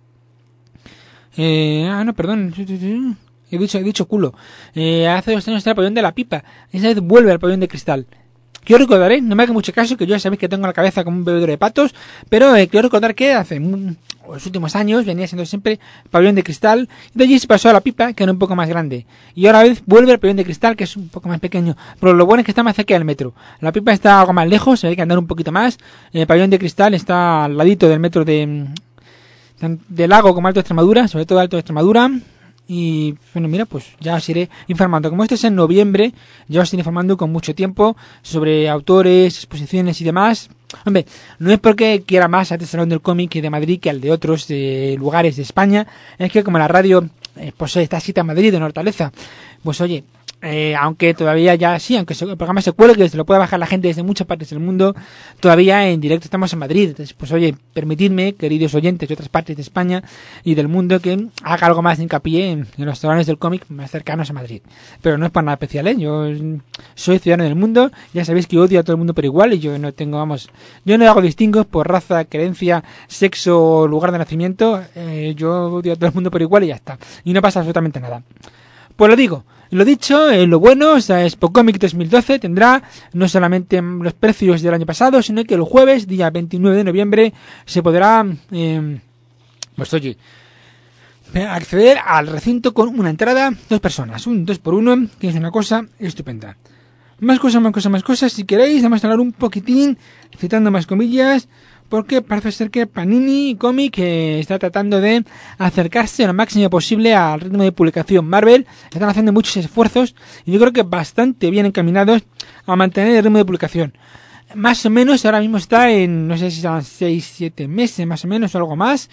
S3: Eh, ah, no, perdón, he dicho, he dicho culo. Eh, hace dos años era el pabellón de la pipa, esa vez vuelve al pabellón de cristal. Quiero recordar, ¿eh? No me haga mucho caso, que yo ya sabéis que tengo la cabeza como un bebedor de patos, pero eh, quiero recordar que hace un, los últimos años venía siendo siempre pabellón de cristal, y de allí se pasó a la pipa, que era un poco más grande, y ahora vez vuelve al pabellón de cristal, que es un poco más pequeño, pero lo bueno es que está más cerca del metro. La pipa está algo más lejos, se hay que andar un poquito más, el pabellón de cristal está al ladito del metro de del lago como Alto de Extremadura, sobre todo Alto de Extremadura. Y bueno, mira, pues ya os iré informando. Como esto es en noviembre, ya os iré informando con mucho tiempo sobre autores, exposiciones y demás. Hombre, no es porque quiera más a este Salón del Cómic de Madrid que al de otros eh, lugares de España. Es que como la radio eh, pues está cita en Madrid, en Hortaleza, pues oye, eh, aunque todavía ya sí, aunque el programa se cuelgue, se lo pueda bajar la gente desde muchas partes del mundo, todavía en directo estamos en Madrid. Entonces, pues oye, permitidme, queridos oyentes de otras partes de España y del mundo, que haga algo más de hincapié en, en los salones del cómic más cercanos a Madrid. Pero no es para nada especial, ¿eh? Yo soy ciudadano del mundo, ya sabéis que odio a todo el mundo por igual, y yo no tengo, vamos, yo no hago distingos por raza, creencia, sexo o lugar de nacimiento. Eh, yo odio a todo el mundo por igual y ya está. Y no pasa absolutamente nada. Pues lo digo, lo dicho, eh, lo bueno, o sea, Expo Comic dos mil doce tendrá no solamente los precios del año pasado, sino que el jueves, día veintinueve de noviembre, se podrá, eh, pues oye, acceder al recinto con una entrada, dos personas, un dos por uno, que es una cosa estupenda. Más cosas, más cosas, más cosas, si queréis, vamos a hablar un poquitín, citando más comillas, porque parece ser que Panini Comic eh, está tratando de acercarse lo máximo posible al ritmo de publicación Marvel. Están haciendo muchos esfuerzos y yo creo que bastante bien encaminados a mantener el ritmo de publicación. más o menos ahora mismo está en, no sé si son seis siete meses más o menos o algo más.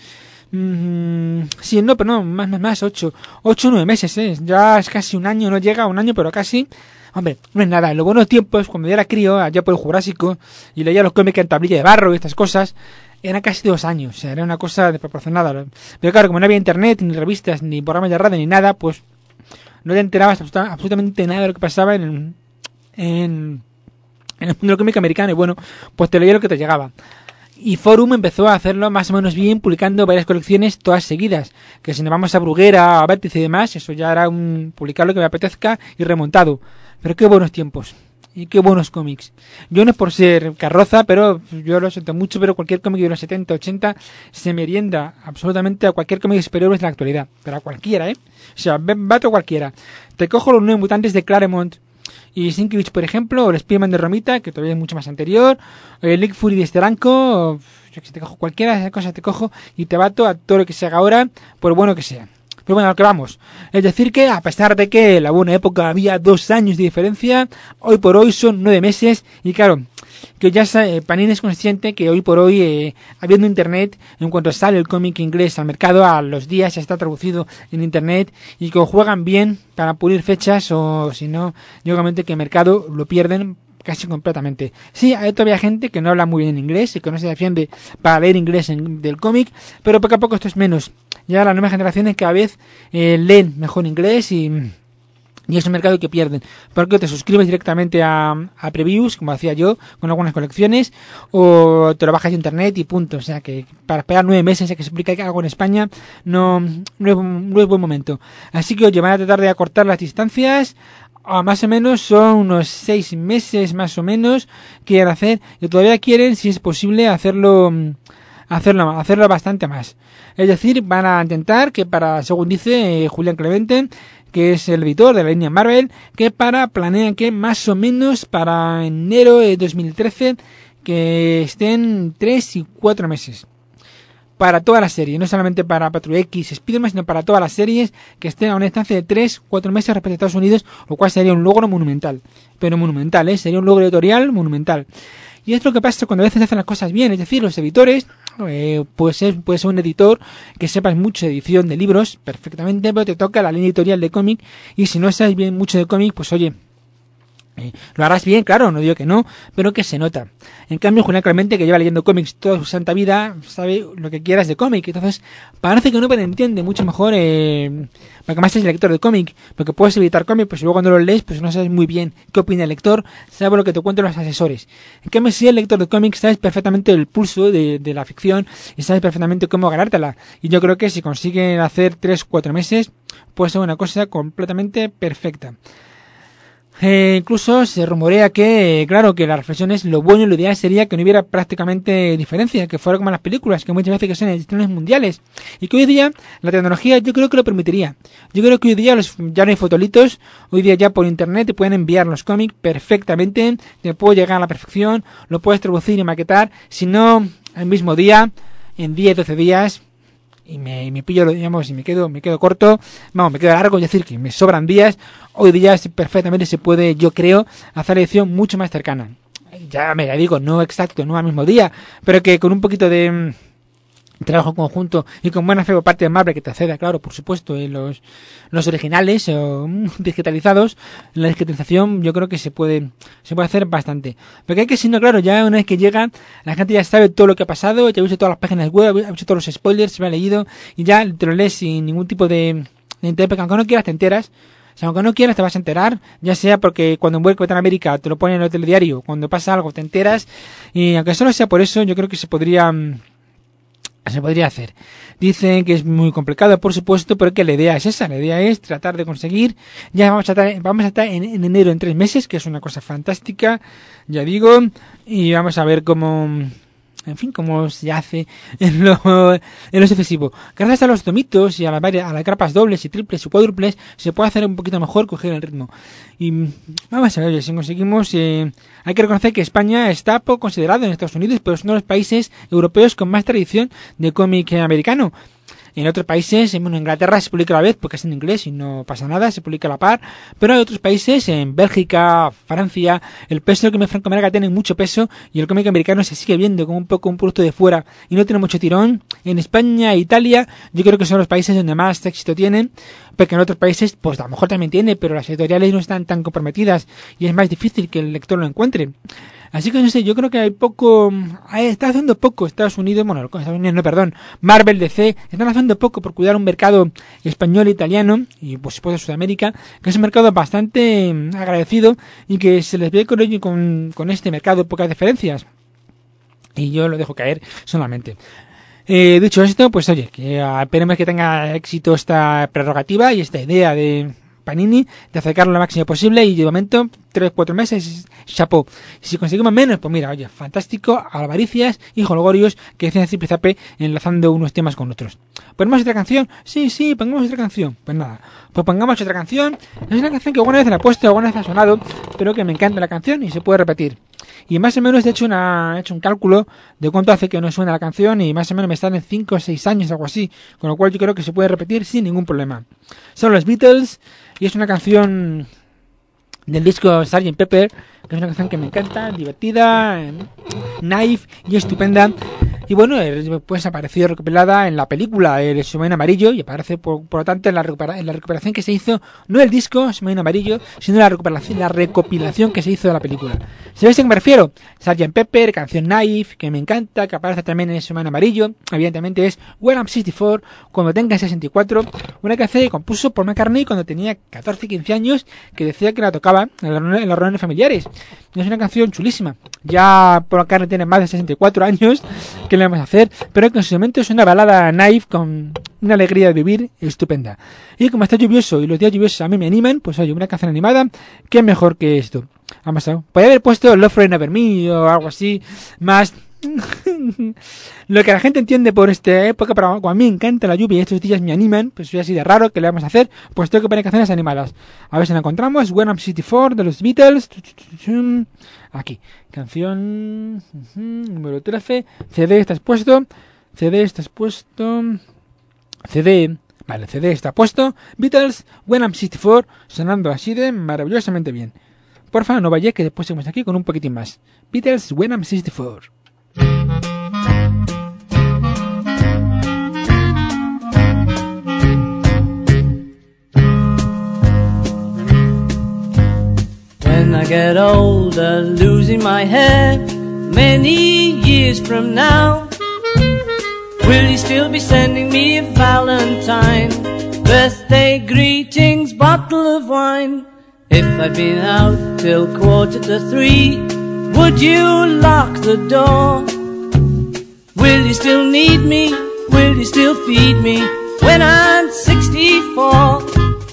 S3: Mm, sí, no, pero no, más, más, más, ocho o nueve meses, ¿eh? Ya es casi un año, no llega a un año, pero casi. Hombre, no es nada, en los buenos tiempos, cuando yo era crío, allá por el Jurásico, y leía los cómics en tablilla de barro y estas cosas, eran casi dos años, o sea, era una cosa desproporcionada. Pero claro, como no había internet, ni revistas, ni programas de radio, ni nada, pues no te enterabas absoluta, absolutamente nada de lo que pasaba en, en, en el mundo del cómic americano, y bueno, pues te leía lo que te llegaba. Y Forum empezó a hacerlo más o menos bien, publicando varias colecciones todas seguidas. Que si nos vamos a Bruguera, a Vértice y demás, eso ya era un publicar lo que me apetezca y remontado. Pero qué buenos tiempos. Y qué buenos cómics. Yo no es por ser carroza, pero yo lo siento mucho, pero cualquier cómic de los setenta, ochenta se merienda absolutamente a cualquier cómic de superhéroes de la actualidad. Pero a cualquiera, ¿eh? O sea, vato a cualquiera. Te cojo los nueve mutantes de Claremont y Sienkiewicz, por ejemplo, o el Spider-Man de Romita, que todavía es mucho más anterior, o el Nick Fury de Steranko, o, yo que sé, te cojo cualquiera de esas cosas, te cojo y te bato a todo lo que se haga ahora, por bueno que sea. Pero bueno, a lo que vamos. Es decir que, a pesar de que en la buena época había dos años de diferencia, hoy por hoy son nueve meses, y claro, que ya eh, Panini es consciente que hoy por hoy, eh, habiendo internet, en cuanto sale el cómic inglés al mercado, a los días ya está traducido en internet, y que o juegan bien para pulir fechas, o si no, lógicamente que el mercado lo pierden casi completamente. Sí, hay todavía gente que no habla muy bien inglés y que no se defiende para leer inglés en, del cómic, pero poco a poco esto es menos. Ya las nuevas generaciones cada vez eh, leen mejor inglés y... Y es un mercado que pierden, porque te suscribes directamente a, a previews, como hacía yo, con algunas colecciones, o te lo bajas de internet y punto. O sea que para esperar nueve meses a que se explique algo en España, no, no, es, no es buen momento. Así que oye, van a tratar de acortar las distancias, a más o menos son unos seis meses más o menos que quieren hacer, y todavía quieren, si es posible, hacerlo, hacerlo, hacerlo bastante más. Es decir, van a intentar que para, según dice eh, Julián Clemente, que es el editor de la línea Marvel, que para planean que más o menos para enero de dos mil trece que estén tres y cuatro meses para toda la serie, no solamente para Patrulla X, Spider-Man, sino para todas las series que estén a una distancia de tres cuatro meses respecto a Estados Unidos, lo cual sería un logro monumental, pero monumental, ¿eh? Sería un logro editorial monumental. Y es lo que pasa cuando a veces hacen las cosas bien, es decir, los editores, eh, puede ser, puede ser un editor que sepas mucho de edición de libros perfectamente, pero te toca la línea editorial de cómic, y si no sabes bien mucho de cómic, pues oye, eh, lo harás bien, claro, no digo que no, pero que se nota. En cambio, Julián Clemente, que lleva leyendo cómics toda su santa vida, sabe lo que quieras de cómic, entonces parece que no entiende mucho mejor, eh, porque más es el lector de cómic, porque puedes evitar cómic, pues luego cuando lo lees, pues no sabes muy bien qué opina el lector, sabe lo que te cuentan los asesores. En cambio, si el lector de cómics sabes perfectamente el pulso de, de la ficción y sabes perfectamente cómo ganártela. Y yo creo que si consiguen hacer tres cuatro meses, puede ser una cosa completamente perfecta. Eh, incluso se rumorea que, eh, claro, que la reflexión es lo bueno y lo ideal sería que no hubiera prácticamente diferencia, que fuera como las películas, que muchas veces que son ediciones mundiales, y que hoy día la tecnología yo creo que lo permitiría. Yo creo que hoy día los, ya no hay fotolitos, hoy día ya por internet te pueden enviar los cómics perfectamente, te puede llegar a la perfección, lo puedes traducir y maquetar, si no, el mismo día, en diez doce días, y me, y me pillo, digamos, y me quedo, me quedo corto, vamos, me quedo largo, es decir, que me sobran días. Hoy día perfectamente se puede, yo creo, hacer la edición mucho más cercana. Ya me la digo, no exacto, no al mismo día, pero que con un poquito de mmm, trabajo conjunto y con buena fe por parte de Marvel, que te acceda, claro, por supuesto, en los, los originales o mmm, digitalizados, la digitalización yo creo que se puede se puede hacer bastante. Porque hay que, si no, claro, ya una vez que llega, la gente ya sabe todo lo que ha pasado, ya ha visto todas las páginas web, ha visto todos los spoilers, se lo ha leído, y ya te lo lees sin ningún tipo de, de interés, porque aunque no quieras te enteras. O sea, aunque no quieras te vas a enterar, ya sea porque cuando envuelve Capitán América te lo ponen en el telediario, cuando pasa algo te enteras, y aunque solo sea por eso, yo creo que se podría se podría hacer. Dicen que es muy complicado, por supuesto, pero que la idea es esa, la idea es tratar de conseguir, ya vamos a estar, vamos a estar en, en enero en tres meses, que es una cosa fantástica, ya digo, y vamos a ver cómo... En fin, como se hace en lo, en lo sucesivo. Gracias a los tomitos y a las, a las grapas dobles y triples y cuádruples, se puede hacer un poquito mejor, coger el ritmo. Y vamos a ver, si conseguimos... Eh, hay que reconocer que España está poco considerado en Estados Unidos, pero es uno de los países europeos con más tradición de cómic americano. En otros países, en Inglaterra se publica a la vez porque es en inglés y no pasa nada, se publica a la par, pero hay otros países, en Bélgica, Francia, el peso del cómic franco-belga tiene mucho peso y el cómic americano se sigue viendo como un poco un producto de fuera y no tiene mucho tirón. En España e Italia yo creo que son los países donde más éxito tienen, porque en otros países pues a lo mejor también tiene, pero las editoriales no están tan comprometidas y es más difícil que el lector lo encuentre. Así que no sé, yo creo que hay poco, está haciendo poco Estados Unidos, bueno, Estados Unidos no, perdón, Marvel, D C, están haciendo poco por cuidar un mercado español e italiano, y por supuesto Sudamérica, que es un mercado bastante agradecido y que se les ve con ello, con, con este mercado pocas diferencias. Y yo lo dejo caer solamente. Eh, dicho esto, pues oye, que uh, esperemos que tenga éxito esta prerrogativa y esta idea de Panini de acercarlo lo máximo posible, y de momento tres cuatro meses, chapó. Si conseguimos menos, pues mira, oye, fantástico, alvaricias y holgorios que decían Zipizape enlazando unos temas con otros. ¿Ponemos otra canción? Sí, sí, pongamos otra canción. Pues nada, pues pongamos otra canción. Es una canción que alguna vez la he puesto, alguna vez ha sonado, pero que me encanta la canción y se puede repetir. Y más o menos he hecho, una, he hecho un cálculo de cuánto hace que no suena la canción y más o menos me están en cinco o seis años, algo así, con lo cual yo creo que se puede repetir sin ningún problema. Son los Beatles y es una canción del disco sergeant Pepper, que es una canción que me encanta, divertida, naif y estupenda. Y bueno, pues apareció recopilada en la película El Submarino Amarillo y aparece por, por lo tanto en la, recupera, en la recuperación que se hizo, no el disco Submarino Amarillo, sino la recuperación, la recopilación que se hizo de la película. ¿Sabéis a qué me refiero? sergeant Pepper, canción naif, que me encanta, que aparece también en El Submarino Amarillo, evidentemente es When I'm sesenta y cuatro, cuando tenga sesenta y cuatro, una canción que compuso Paul McCartney cuando tenía catorce quince años, que decía que la tocaba en las reuniones familiares. Es una canción chulísima. Ya Paul McCartney tiene más de sesenta y cuatro años, ¿qué le vamos a hacer? Pero que en su momento es una balada naif con una alegría de vivir estupenda. Y como está lluvioso y los días lluviosos a mí me animan, pues oye, una canción animada, ¿qué mejor que esto? Vamos a ver. Podría haber puesto Love Forever Never Me o algo así, más lo que la gente entiende por esta época, pero como a mí me encanta la lluvia y estos días me animan, pues soy así de raro, ¿qué le vamos a hacer? Pues tengo que poner canciones animadas. A ver si la encontramos. When I'm sesenta y cuatro de los Beatles. Aquí, canción número trece. C D estás puesto. C D estás puesto. C D, vale, C D está puesto. Beatles, When I'm sesenta y cuatro, sonando así de maravillosamente bien. Porfa, no vaya que después seguimos aquí con un poquitín más. Beatles, When I'm sesenta y cuatro.
S1: When I get older, losing my hair, many years from now, will you still be sending me a valentine, birthday greetings, bottle of wine? If I've been out till quarter to three, would you lock the door? Will you still need me? Will you still feed me when I'm sixty-four?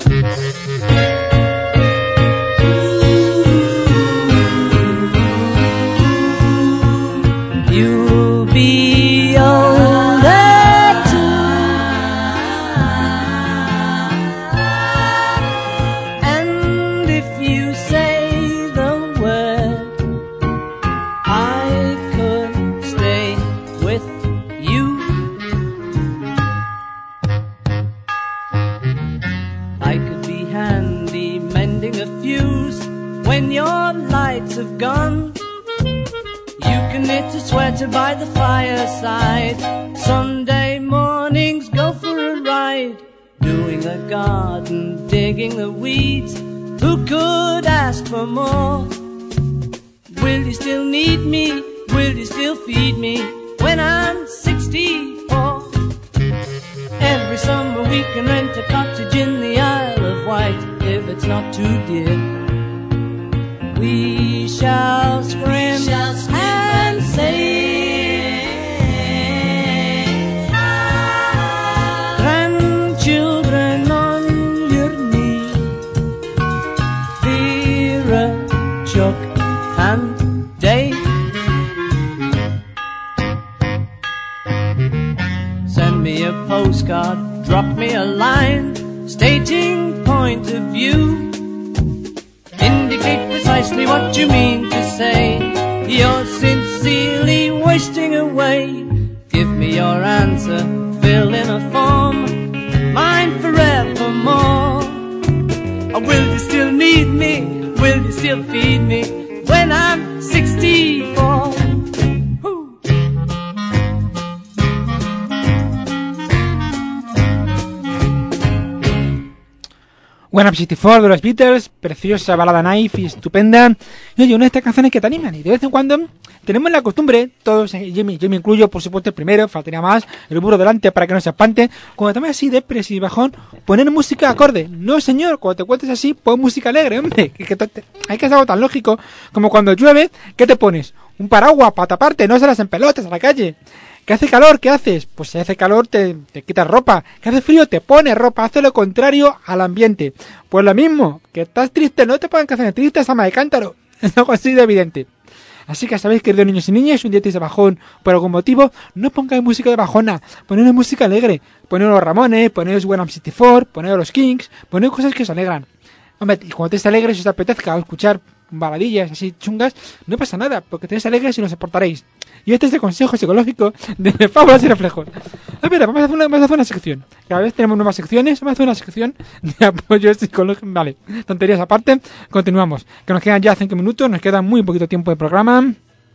S1: You'll be older too, and if you say the word, I could stay with you. I could be handy mending a fuse when your lights have gone. You can knit a sweater by the fireside. Sunday mornings go for a ride, doing the garden, digging the weeds. Who could ask for more? Will you still need me? Will you still feed me when I'm sixty-four? Every summer we can rent a cottage in the Isle of Wight, if it's not too dear. We shall scream, shall scream and say, grandchildren on your knee, Vera, Chuck and Dave. Send me a postcard, drop me a line, stating point of view. Indicate precisely what you mean to say. You're sincerely wasting away. Give me your answer, fill in a form, more? Or will you still need me? Will you still feed me when I'm sixty-four? Woo.
S3: When I'm sixty-four de los Beatles, preciosa balada Knife y estupenda. Y oye, una de estas canciones que te animan y de vez en cuando tenemos la costumbre, todos, yo me, yo me incluyo, por supuesto, el primero, faltaría más, el burro delante para que no se espante, cuando te así de depres y bajón, poner música acorde. No, señor, cuando te cuentes así, pon música alegre, hombre. Que, que te, hay que hacer algo tan lógico como cuando llueve, ¿qué te pones? Un paraguas para taparte, no salgas en pelotas a la calle. ¿Qué hace calor? ¿Qué haces? Pues si hace calor te, te quitas ropa. ¿Qué hace frío? Te pones ropa. Hace lo contrario al ambiente. Pues lo mismo, que estás triste, no te pongan canciones tristes, ama de cántaro. Es algo así de evidente. Así que sabéis, queridos niños y niñas, un día estáis de bajón por algún motivo, no pongáis música de bajona, poned música alegre, poned los Ramones, poned When I'm sixty-four, poned los Kings, poned cosas que os alegran. Hombre, y cuando estéis alegres y os apetezca escuchar baladillas así chungas, no pasa nada, porque estéis alegres y lo soportaréis. Y este es el consejo psicológico de Fábulas y Reflejos. A ver, vamos a hacer una, vamos a hacer una sección. Cada vez tenemos nuevas secciones, vamos a hacer una sección de apoyo psicológico. Vale, tonterías aparte, continuamos. Que nos quedan ya cinco minutos, nos queda muy poquito tiempo de programa.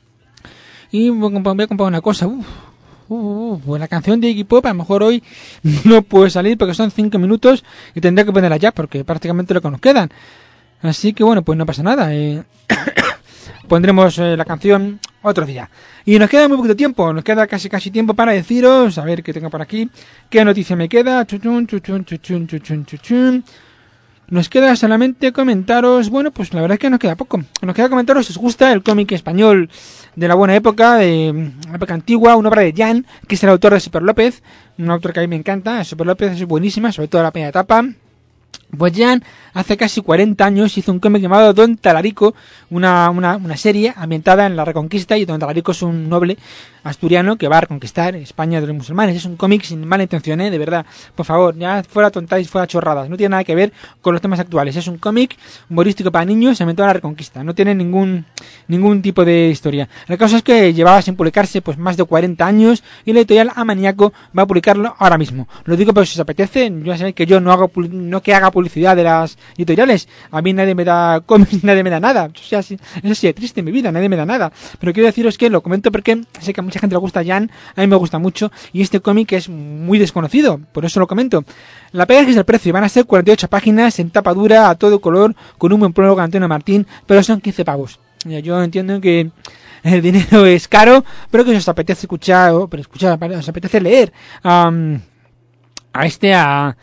S3: Y voy a componer una cosa. Uf. Uh, pues la canción de Iggy Pop a lo mejor hoy no puede salir porque son cinco minutos y tendré que ponerla ya porque prácticamente lo que nos quedan. Así que bueno, pues no pasa nada. Eh. Pondremos eh, la canción otro día. Y nos queda muy poquito tiempo, nos queda casi casi tiempo para deciros, a ver qué tengo por aquí, qué noticia me queda. Chuchun, chuchun, chuchun, chuchun, chuchun. Nos queda solamente comentaros, bueno, pues la verdad es que nos queda poco. Nos queda comentaros si os gusta el cómic español de la buena época, de la época antigua, una obra de Jan, que es el autor de Super López, un autor que a mí me encanta. Super López es buenísima, sobre todo la primera etapa. Pues Jan hace casi cuarenta años hizo un cómic llamado Don Talarico, una, una, una serie ambientada en la Reconquista, y Don Talarico es un noble asturiano que va a reconquistar España de los musulmanes. Es un cómic sin mala intención, ¿eh? De verdad, por favor, ya fuera tontáis, fuera chorradas, no tiene nada que ver con los temas actuales. Es un cómic humorístico para niños ambientado en la Reconquista, no tiene ningún ningún tipo de historia. El caso es que llevaba sin publicarse pues más de cuarenta años y la editorial Amaniaco va a publicarlo ahora mismo. Lo digo porque si os apetece, ya sabéis que yo no hago no que haga publicidad de las editoriales, a mí nadie me da cómics, nadie me da nada, o sea, sí, eso sí es triste en mi vida, nadie me da nada, pero quiero deciros que lo comento porque sé que a mucha gente le gusta Jan, a mí me gusta mucho y este cómic es muy desconocido, por eso lo comento. La pega es que es el precio, van a ser cuarenta y ocho páginas en tapa dura, a todo color, con un buen prólogo de Antonio Martín, pero son quince pavos. Yo entiendo que el dinero es caro, pero que si os apetece escuchar, o pero escuchar, os apetece leer um, a este, a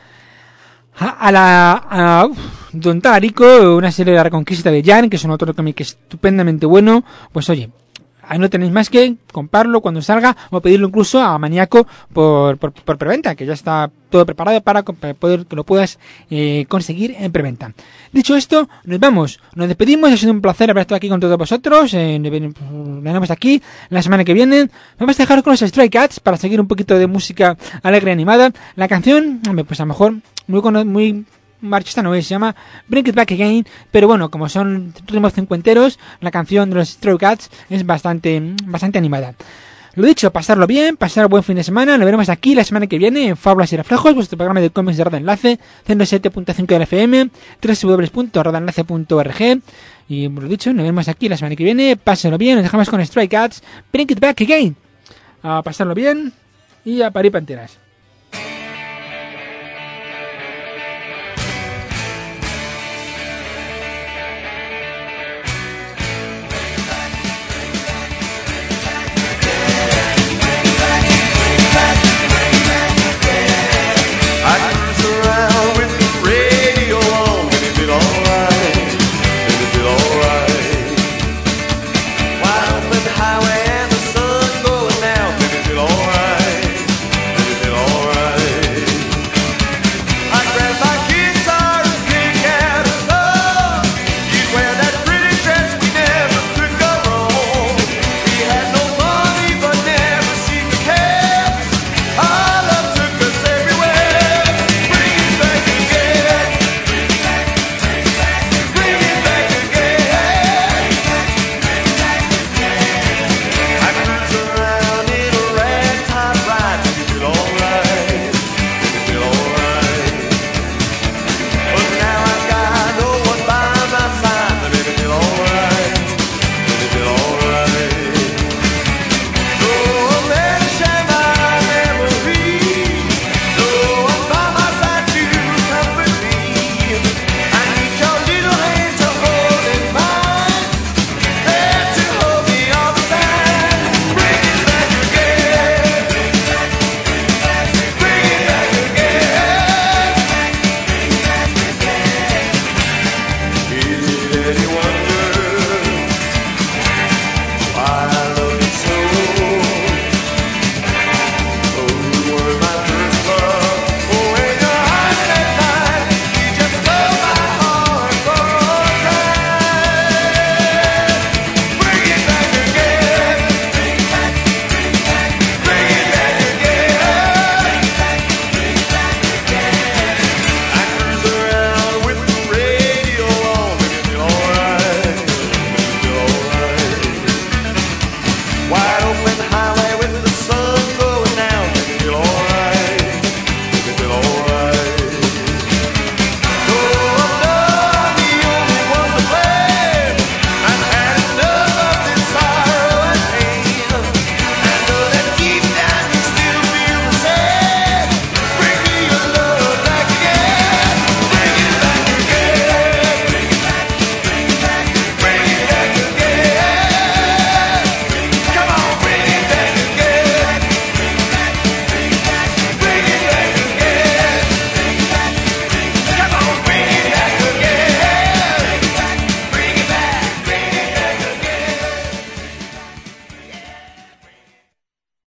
S3: a la a, uf, Don Talarico, una serie de la Reconquista de Jan, que es un otro cómic estupendamente bueno, pues oye, ahí no tenéis más que comprarlo cuando salga o pedirlo incluso a Maníaco por, por, por preventa, que ya está todo preparado para poder que lo puedas eh, conseguir en preventa. Dicho esto, nos vamos, nos despedimos, ha sido un placer haber estado aquí con todos vosotros, eh, nos veremos aquí la semana que viene. Vamos a dejar con los Stray Cats para seguir un poquito de música alegre y animada. La canción, pues a lo mejor muy, muy marchista no es, se llama Bring It Back Again, pero bueno, como son ritmos cincuenteros, la canción de los Stray Cats es bastante, bastante animada. Lo dicho, pasarlo bien, pasar un buen fin de semana. Nos veremos aquí la semana que viene en Fábulas y Reflejos, vuestro programa de cómics de Radio Enlace, ciento siete punto cinco de la F M, doble u doble u doble u punto radio enlace punto org. Y lo dicho, nos vemos aquí la semana que viene. Pásenlo bien, nos dejamos con Stray Cats, Bring It Back Again. A pasarlo bien y a parir panteras.